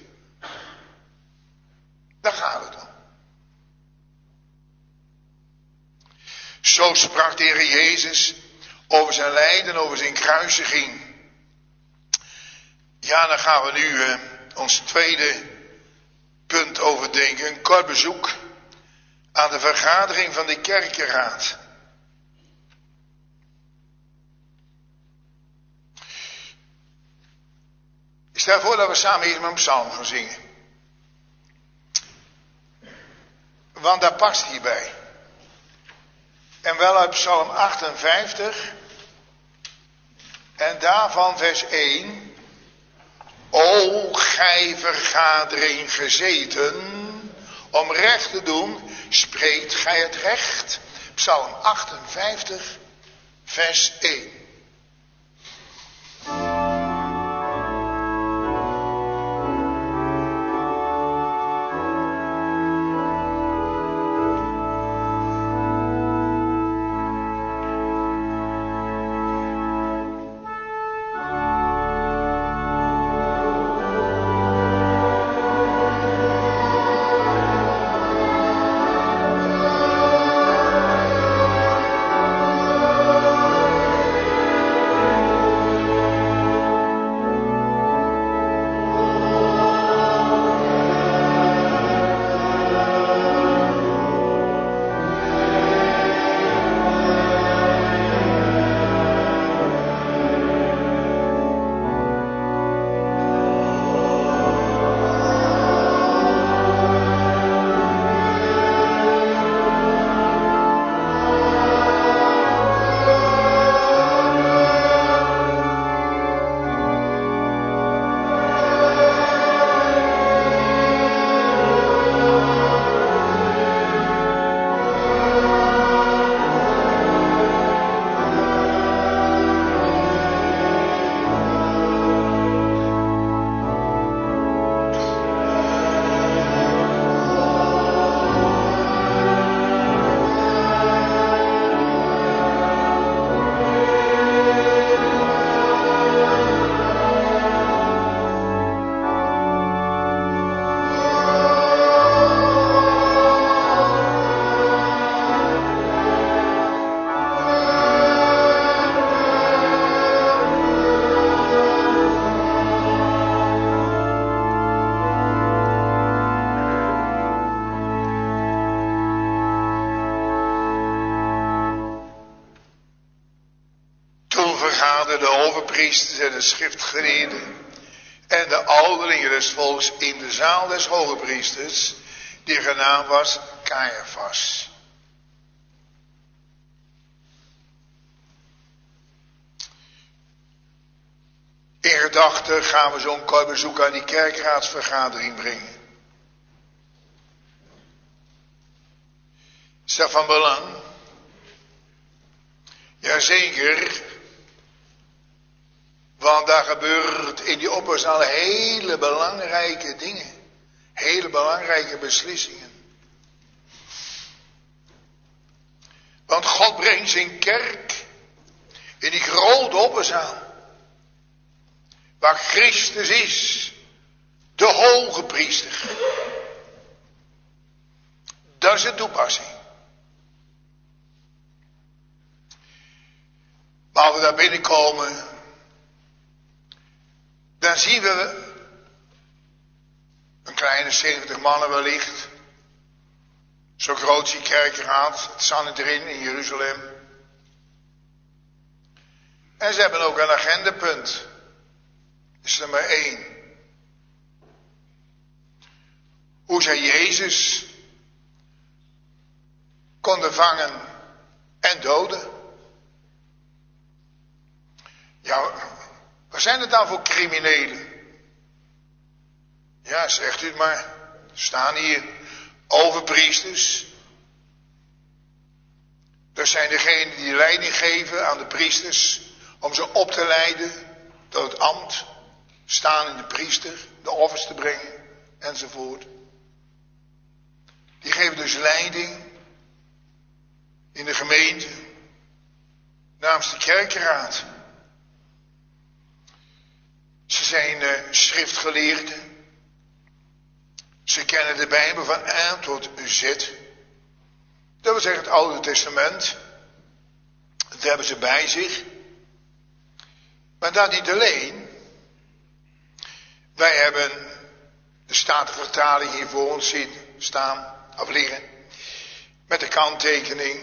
Daar gaat het om. Zo sprak de Heer Jezus over zijn lijden, over zijn kruisiging. Ja, dan gaan we nu uh, ons tweede punt overdenken. Een kort bezoek aan de vergadering van de kerkenraad. Ik stel voor dat we samen hier een psalm gaan zingen. Want dat past hierbij. En wel uit Psalm achtenvijftig. En daarvan vers één. O gij vergadering gezeten, om recht te doen, spreekt gij het recht. Psalm achtenvijftig, vers één. De overpriesters en de schriftgeleerden en de ouderlingen des volks in de zaal des hogepriesters, die genaamd was Caiaphas. In gedachten gaan we zo'n kort bezoek aan die kerkraadsvergadering brengen. Is dat van belang? Jazeker. Want daar gebeurt in die opperzaal hele belangrijke dingen. Hele belangrijke beslissingen. Want God brengt zijn kerk in die grote opperzaal. Waar Christus is. De hoge priester. Dat is de toepassing. Maar als we daar binnenkomen, dan zien we een kleine zeventig mannen wellicht. Zo groot is die kerkraad, het Sanhedrin in Jeruzalem. En ze hebben ook een agendapunt. Dat is er maar één. Hoe zij Jezus konden vangen en doden. Ja, wat zijn het dan voor criminelen? Ja, zegt u het maar. Er staan hier overpriesters. Dat zijn degenen die leiding geven aan de priesters om ze op te leiden tot het ambt. Staan in de priester, de offers te brengen enzovoort. Die geven dus leiding in de gemeente namens de kerkenraad. Ze zijn uh, schriftgeleerden. Ze kennen de Bijbel van A tot Z. Dat wil zeggen het Oude Testament. Dat hebben ze bij zich. Maar dat niet alleen. Wij hebben de Statenvertaling hier voor ons zien staan, of liggen. Met de kanttekening.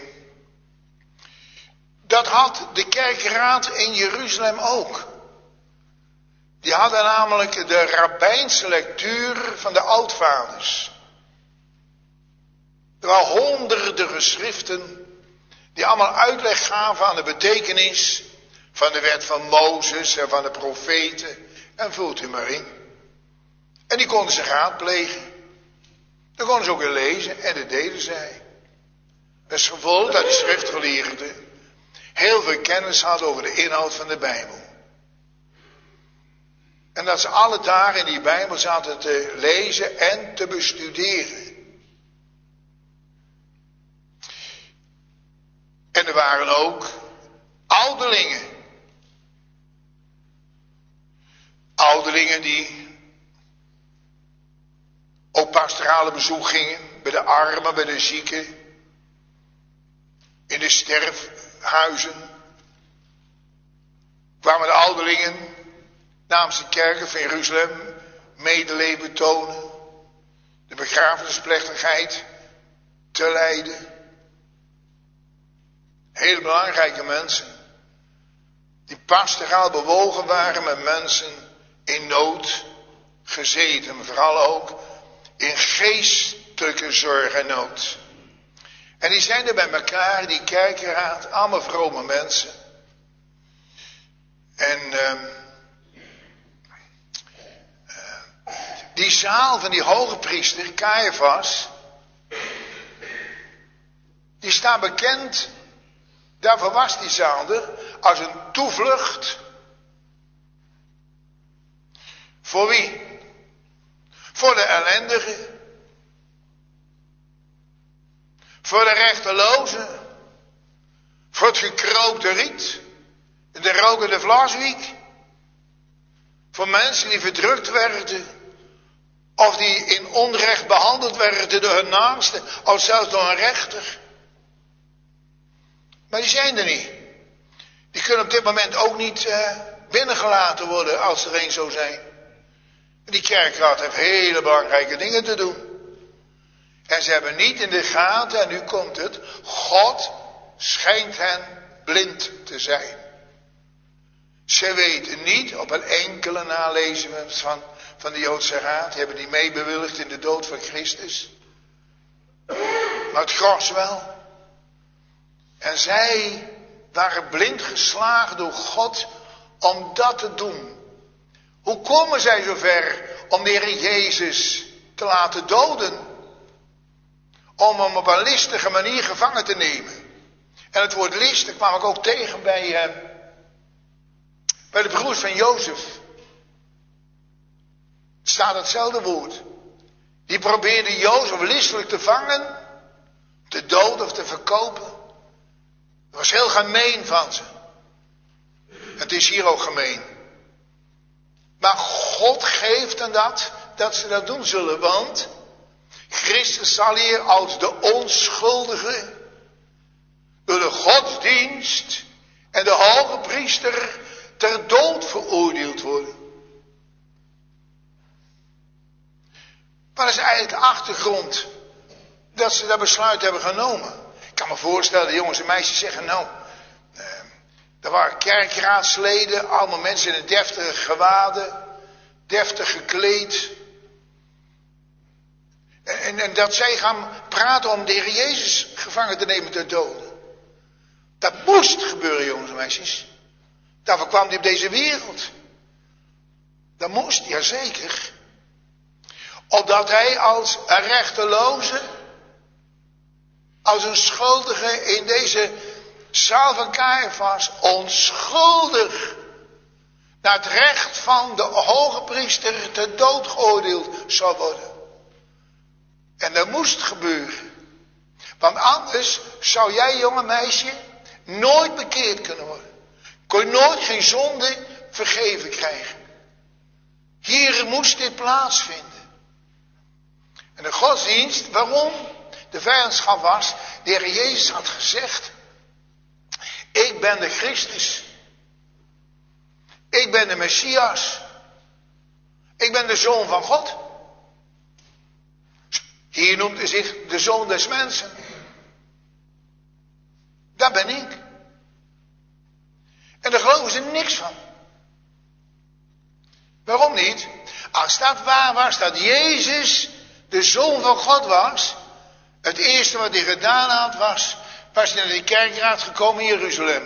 Dat had de kerkraad in Jeruzalem ook. Die hadden namelijk de rabbijnse lectuur van de oudvaders. Er waren honderden geschriften die allemaal uitleg gaven aan de betekenis van de wet van Mozes en van de profeten. En vult u maar in. En die konden ze raadplegen. Dan konden ze ook weer lezen en dat deden zij. Dat is gevolg dat die schriftgeleerden heel veel kennis hadden over de inhoud van de Bijbel. En dat ze alle dagen in die Bijbel zaten te lezen en te bestuderen. En er waren ook ouderlingen. Ouderlingen die op pastorale bezoek gingen. Bij de armen, bij de zieken. In de sterfhuizen. Kwamen de ouderlingen namens de kerken van Jeruzalem medeleven tonen. De begrafenisplechtigheid te leiden. Hele belangrijke mensen. Die pastoraal bewogen waren met mensen in nood gezeten. Maar vooral ook in geestelijke zorg en nood. En die zijn er bij elkaar, die kerkenraad, allemaal vrome mensen. En uh, uh, die zaal van die hoge priester, Caiaphas, die staat bekend, daarvoor was die zaal er, als een toevlucht. Voor wie? Voor de ellendigen. Voor de rechtelozen. Voor het gekroopte riet. De rokende vlaswiek. Voor mensen die verdrukt werden. Of die in onrecht behandeld werden door hun naasten. Of zelfs door een rechter. Maar die zijn er niet. Die kunnen op dit moment ook niet uh, binnengelaten worden als er een zou zijn. Die kerkraad heeft hele belangrijke dingen te doen. En ze hebben niet in de gaten, en nu komt het, God schijnt hen blind te zijn. Ze weten niet, op een enkele nalezen van, van de Joodse Raad, die hebben die meebewilligd in de dood van Christus. Maar het gros wel. En zij waren blind geslagen door God om dat te doen. Hoe komen zij zover om de Heer Jezus te laten doden? Om hem op een listige manier gevangen te nemen. En het woord listig kwam ik ook tegen bij, uh, bij de broers van Jozef. Er staat hetzelfde woord. Die probeerden Jozef listelijk te vangen, te doden of te verkopen. Dat was heel gemeen van ze. Het is hier ook gemeen. Maar God geeft hen dat, dat ze dat doen zullen. Want Christus zal hier als de onschuldige door de godsdienst en de hoge priester ter dood veroordeeld worden. Wat is eigenlijk de achtergrond dat ze dat besluit hebben genomen? Ik kan me voorstellen, de jongens en meisjes zeggen, nou, eh, er waren kerkraadsleden, allemaal mensen in een deftige gewaden, deftig gekleed. En, en, en dat zij gaan praten om de Heer Jezus gevangen te nemen te doden. Dat moest gebeuren, jongens en meisjes. Daarvoor kwam hij op deze wereld. Dat moest, jazeker. Opdat hij als een rechteloze, als een schuldige in deze zaal van Caiaphas onschuldig naar het recht van de hoge priester ter dood geoordeeld zou worden. En dat moest gebeuren. Want anders zou jij, jonge meisje, nooit bekeerd kunnen worden. Kon je nooit geen zonde vergeven krijgen. Hier moest dit plaatsvinden. En de godsdienst, waarom? De vijandschap was, de Heer Jezus had gezegd, ik ben de Christus. Ik ben de Messias. Ik ben de Zoon van God. Hier noemt hij zich de Zoon des Mensen. Dat ben ik. En daar geloven ze niks van. Waarom niet? Als dat waar was, dat Jezus de Zoon van God was, het eerste wat hij gedaan had was, was hij naar de kerkraad gekomen in Jeruzalem.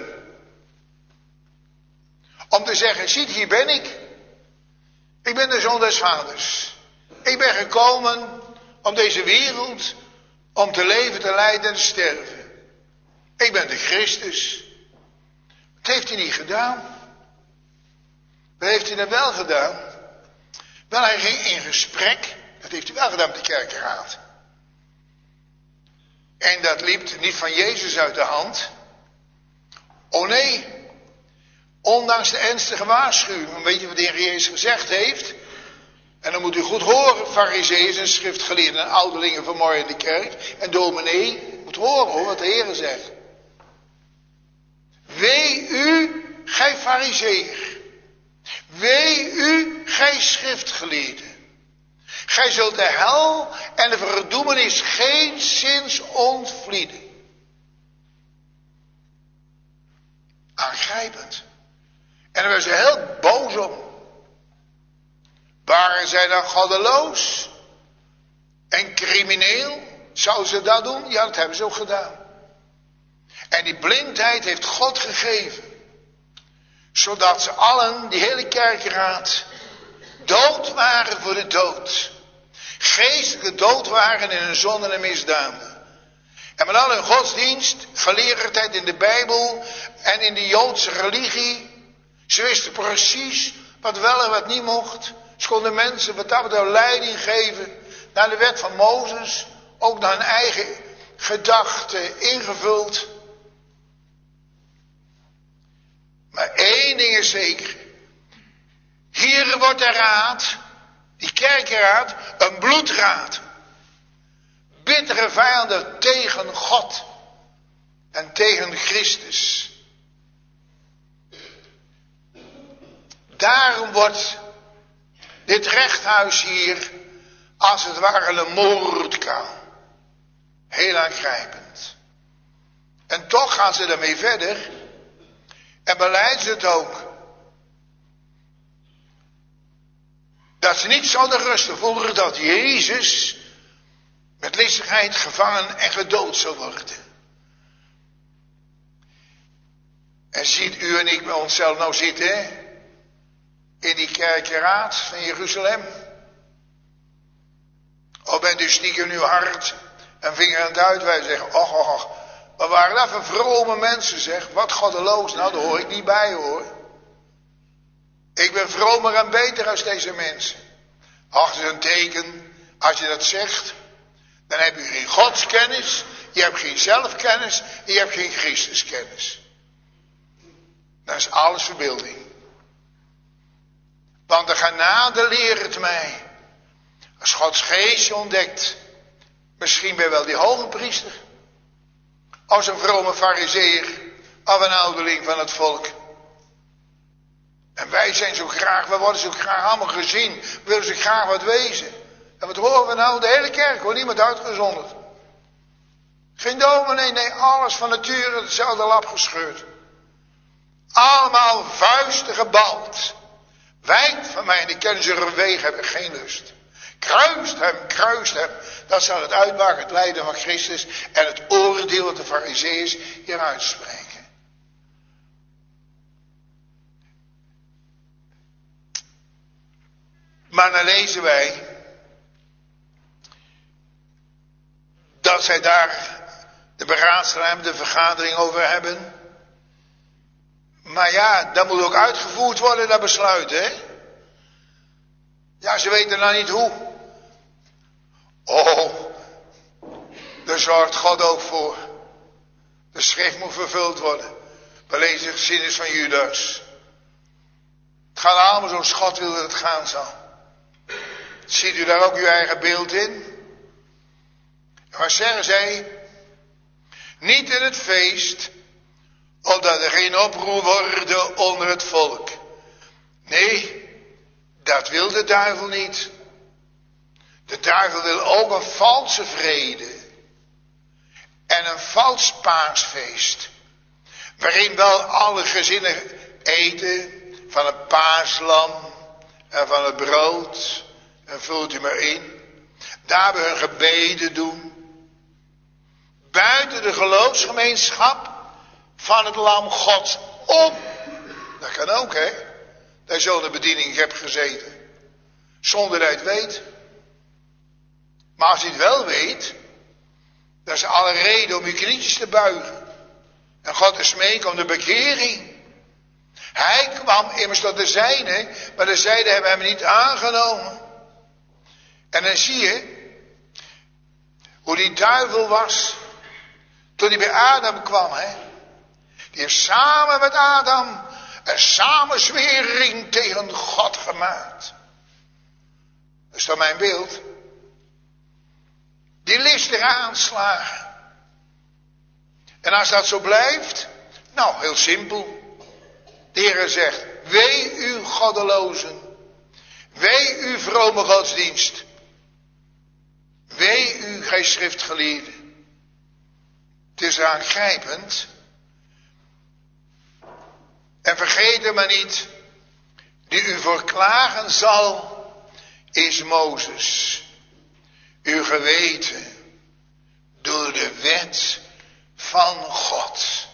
Om te zeggen, ziet, hier ben ik. Ik ben de Zoon des Vaders. Ik ben gekomen om deze wereld, om te leven, te lijden en te sterven. Ik ben de Christus. Dat heeft hij niet gedaan. Wat heeft hij dan wel gedaan? Wel, hij ging in gesprek. Dat heeft hij wel gedaan met de kerkeraad. En dat liep niet van Jezus uit de hand. Oh nee. Ondanks de ernstige waarschuwing. Weet je wat de Heer Jezus gezegd heeft? En dan moet u goed horen, farizeeën en schriftgeleerden en ouderlingen vanmorgen in de kerk. En dominee, moet horen hoor, wat de Heer zegt. Wee u, gij farizeeër. Wee u, gij schriftgeleerden. Gij zult de hel en de verdoemenis geenszins ontvlieden. Aangrijpend. En daar waren ze heel boos om. Waren zij dan goddeloos en crimineel? Zouden ze dat doen? Ja, dat hebben ze ook gedaan. En die blindheid heeft God gegeven. Zodat ze allen, die hele kerkraad, dood waren voor de dood. Geestelijke dood waren in hun zonden en misdaden. En met al hun godsdienst, geleerdheid in de Bijbel en in de Joodse religie. Ze wisten precies wat wel en wat niet mocht. Ze konden mensen wat dat betreft leiding geven naar de wet van Mozes. Ook naar hun eigen gedachten ingevuld. Maar één ding is zeker. Hier wordt de raad, die kerkenraad, een bloedraad. Bittere vijanden tegen God en tegen Christus. Daarom wordt dit rechthuis hier als het ware een moordkuil. Heel aangrijpend. En toch gaan ze daarmee verder. En beleiden ze het ook. Dat ze niet zouden rusten voor dat Jezus met listigheid gevangen en gedood zou worden. En ziet u en ik bij onszelf nou zitten, hè? In die kerkenraad van Jeruzalem. Of bent u stiekem in uw hart een vinger aan het uitwijzen en zeggen, och, och, och. Wat waren dat voor vrome mensen, zeg. Wat goddeloos. Nou, daar hoor ik niet bij, hoor. Ik ben vromer en beter als deze mensen. Ach, dat is een teken. Als je dat zegt, dan heb je geen godskennis. Je hebt geen zelfkennis. En je hebt geen Christuskennis. Dat is alles verbeelding. Want de genade leert het mij. Als Gods geest je ontdekt. Misschien ben je wel die hoge priester. Als een vrome farizeeër. Of een ouderling van het volk. En wij zijn zo graag, we worden zo graag allemaal gezien. We willen zo graag wat wezen. En wat horen we nou? De hele kerk wordt niemand uitgezonderd. Geen dominee, nee, alles van nature hetzelfde lap gescheurd. Allemaal vuisten gebald. Wijk van mij, die kennen ze wegen, hebben geen lust. Kruist hem, kruist hem. Dat zal het uitmaken, het lijden van Christus en het oordeel dat de farizeeërs hier uitspreken. Maar dan lezen wij dat zij daar de beraadslaging, de vergadering over hebben. Maar ja, dat moet ook uitgevoerd worden, dat besluit, hè? Ja, ze weten nou niet hoe. Oh, daar zorgt God ook voor. De schrift moet vervuld worden. We lezen de geschiedenis van Judas. Het gaat allemaal zoals God wil dat het gaan zal. Ziet u daar ook uw eigen beeld in? En wat zeggen zij? Niet in het feest, opdat er geen oproer wordt onder het volk. Nee, dat wil de duivel niet. De duivel wil ook een valse vrede. En een vals paasfeest. Waarin wel alle gezinnen eten van het paaslam en van het brood. En vult u maar in. Daar we hun gebeden doen. Buiten de geloofsgemeenschap van het lam Gods om. Dat kan ook, hè. Dat je zo in de bediening hebt gezeten. Zonder dat je het weet. Maar als je het wel weet, dan is alle reden om je knietjes te buigen. En God te smeken om de bekering. Hij kwam immers tot de zijnen, maar de zijnen hebben hem niet aangenomen. En dan zie je hoe die duivel was toen hij bij Adam kwam. Hè? Die heeft samen met Adam een samenzwering tegen God gemaakt. Dat is dan mijn beeld. Die listige aanslagen. En als dat zo blijft, nou heel simpel. De Heer zegt, wee u goddelozen. Wee u vrome godsdienst. Wee u gij schriftgeleerden. Het is aangrijpend. En vergeet er maar niet, die u verklagen zal, is Mozes. Uw geweten door de wet van God.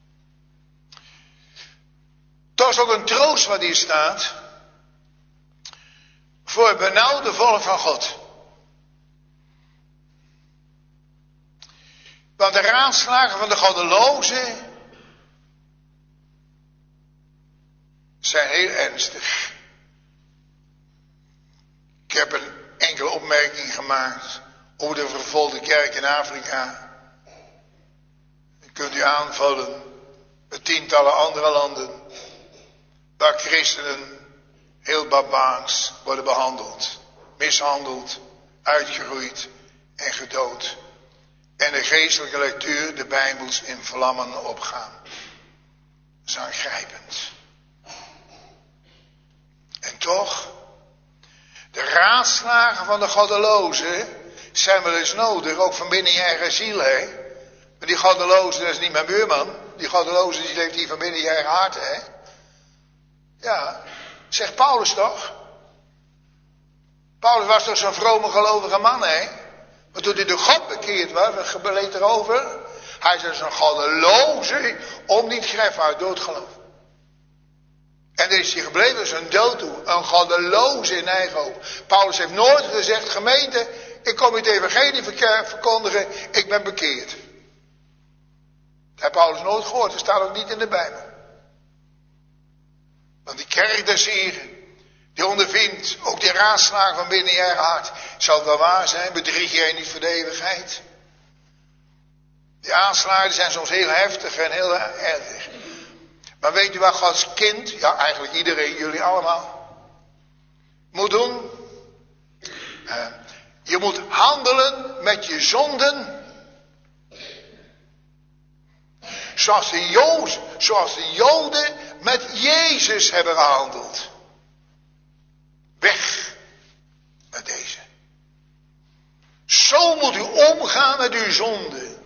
Dat is ook een troost wat hier staat. Voor het benauwde volk van God. Want de raadslagen van de goddelozen zijn heel ernstig. Ik heb een enkele opmerking gemaakt over de vervolgde kerk in Afrika. Dan kunt u aanvallen met tientallen andere landen waar christenen heel barbaars worden behandeld, mishandeld, uitgeroeid en gedood. En de geestelijke lectuur, de Bijbels, in vlammen opgaan. Dat is aangrijpend. En toch, de raadslagen van de goddelozen zijn wel eens nodig, ook van binnen je eigen ziel, hè. Maar die goddeloze, dat is niet mijn buurman. Die goddeloze, die leeft hier van binnen je eigen hart, hè. Ja, zegt Paulus toch? Paulus was toch zo'n vrome gelovige man, hè. Maar toen hij door God bekeerd was, wat leed erover? Hij is een goddeloze om niet gref uit doodgeloof. En daar is hij gebleven, zijn dood toe. Een goddeloze in eigen hoop. Paulus heeft nooit gezegd, gemeente, ik kom het evangelie verkondigen, ik ben bekeerd. Dat heeft Paulus nooit gehoord, dat staat ook niet in de Bijbel. Want die kerk des Heren, die ondervindt ook die raadslagen van binnen je eigen hart. Zal het wel waar zijn, bedrieg jij niet voor de eeuwigheid? Die aanslagen zijn soms heel heftig en heel erg. Maar weet u wat Gods kind, ja eigenlijk iedereen, jullie allemaal, moet doen? Uh, je moet handelen met je zonden. Zoals de, Jood, zoals de Joden met Jezus hebben gehandeld. Weg met deze. Zo moet u omgaan met uw zonde.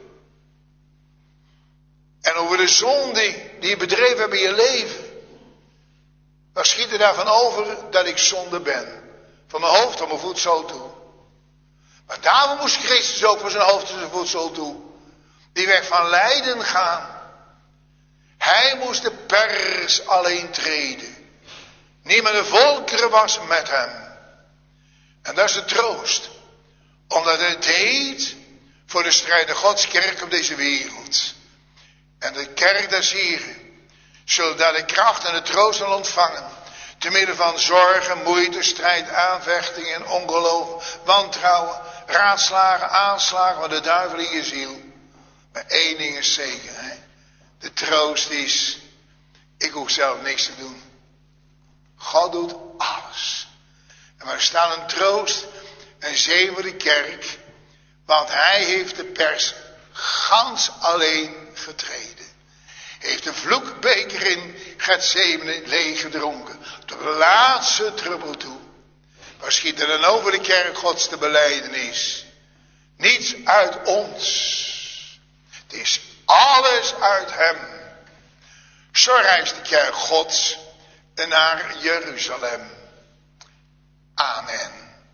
En over de zonde die je bedreven hebt in je leven. Wat schiet er daarvan over dat ik zonde ben? Van mijn hoofd tot mijn voet zo toe. Maar daarom moest Christus ook van zijn hoofd tot zijn voet zo toe. Die weg van lijden gaan. Hij moest de pers alleen treden. Niemand de volkeren was met hem. En dat is de troost. Omdat hij het deed voor de strijd Gods kerk op deze wereld. En de kerk des Heren zullen daar de kracht en de troost aan ontvangen. Te midden van zorgen, moeite, strijd, aanvechting en ongeloof, wantrouwen, raadslagen, aanslagen van de duivel in je ziel. Maar één ding is zeker, hè? De troost is, ik hoef zelf niks te doen. God doet alles. En we staan een troost en zegen voor de kerk, want hij heeft de pers gans alleen getreden. Heeft de vloekbeker in Getsemane leeg gedronken, tot de laatste druppel toe. Waar schiet er dan over de kerk Gods te belijden is? Niets uit ons. Het is alles uit hem. Zo reist de kerk Gods naar Jeruzalem. Amen.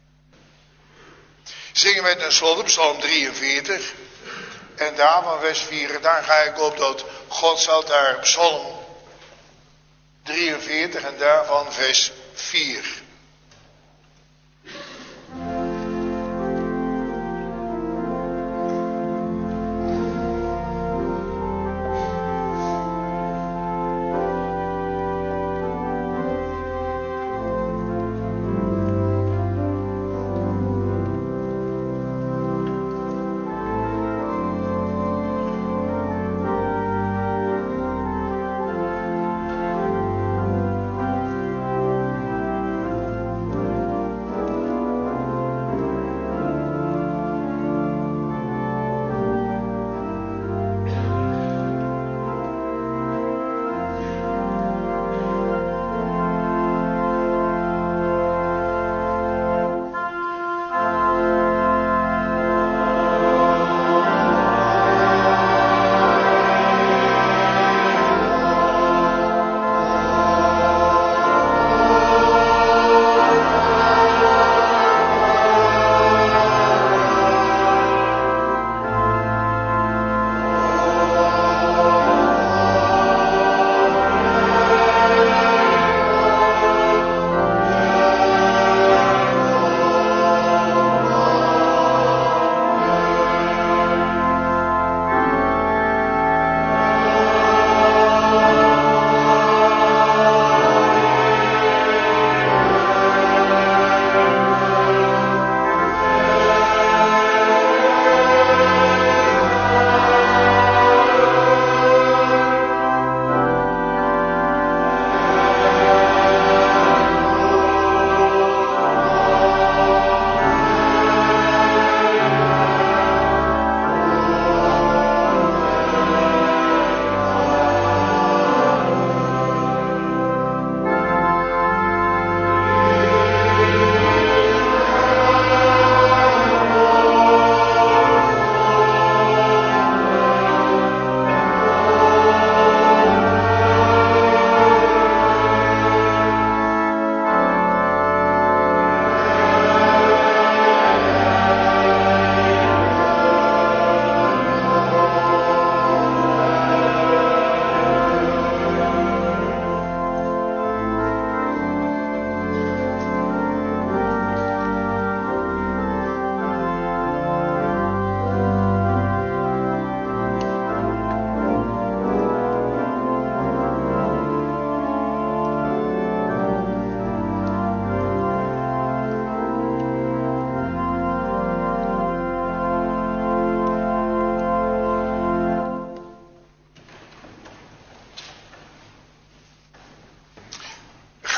Zingen we tenslotte Psalm drieënveertig. En daar van vers vier, daar ga ik op dat God zal daar Psalm drieënveertig en daarvan vers vier.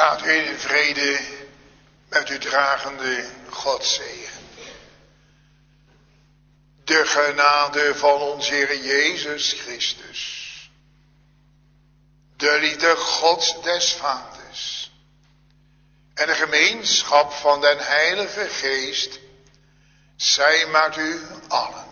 Gaat u in vrede met uw dragende Godzegen. De genade van onze Heer Jezus Christus. De liefde Gods des Vaders. En de gemeenschap van den Heilige Geest. Zij maakt u allen.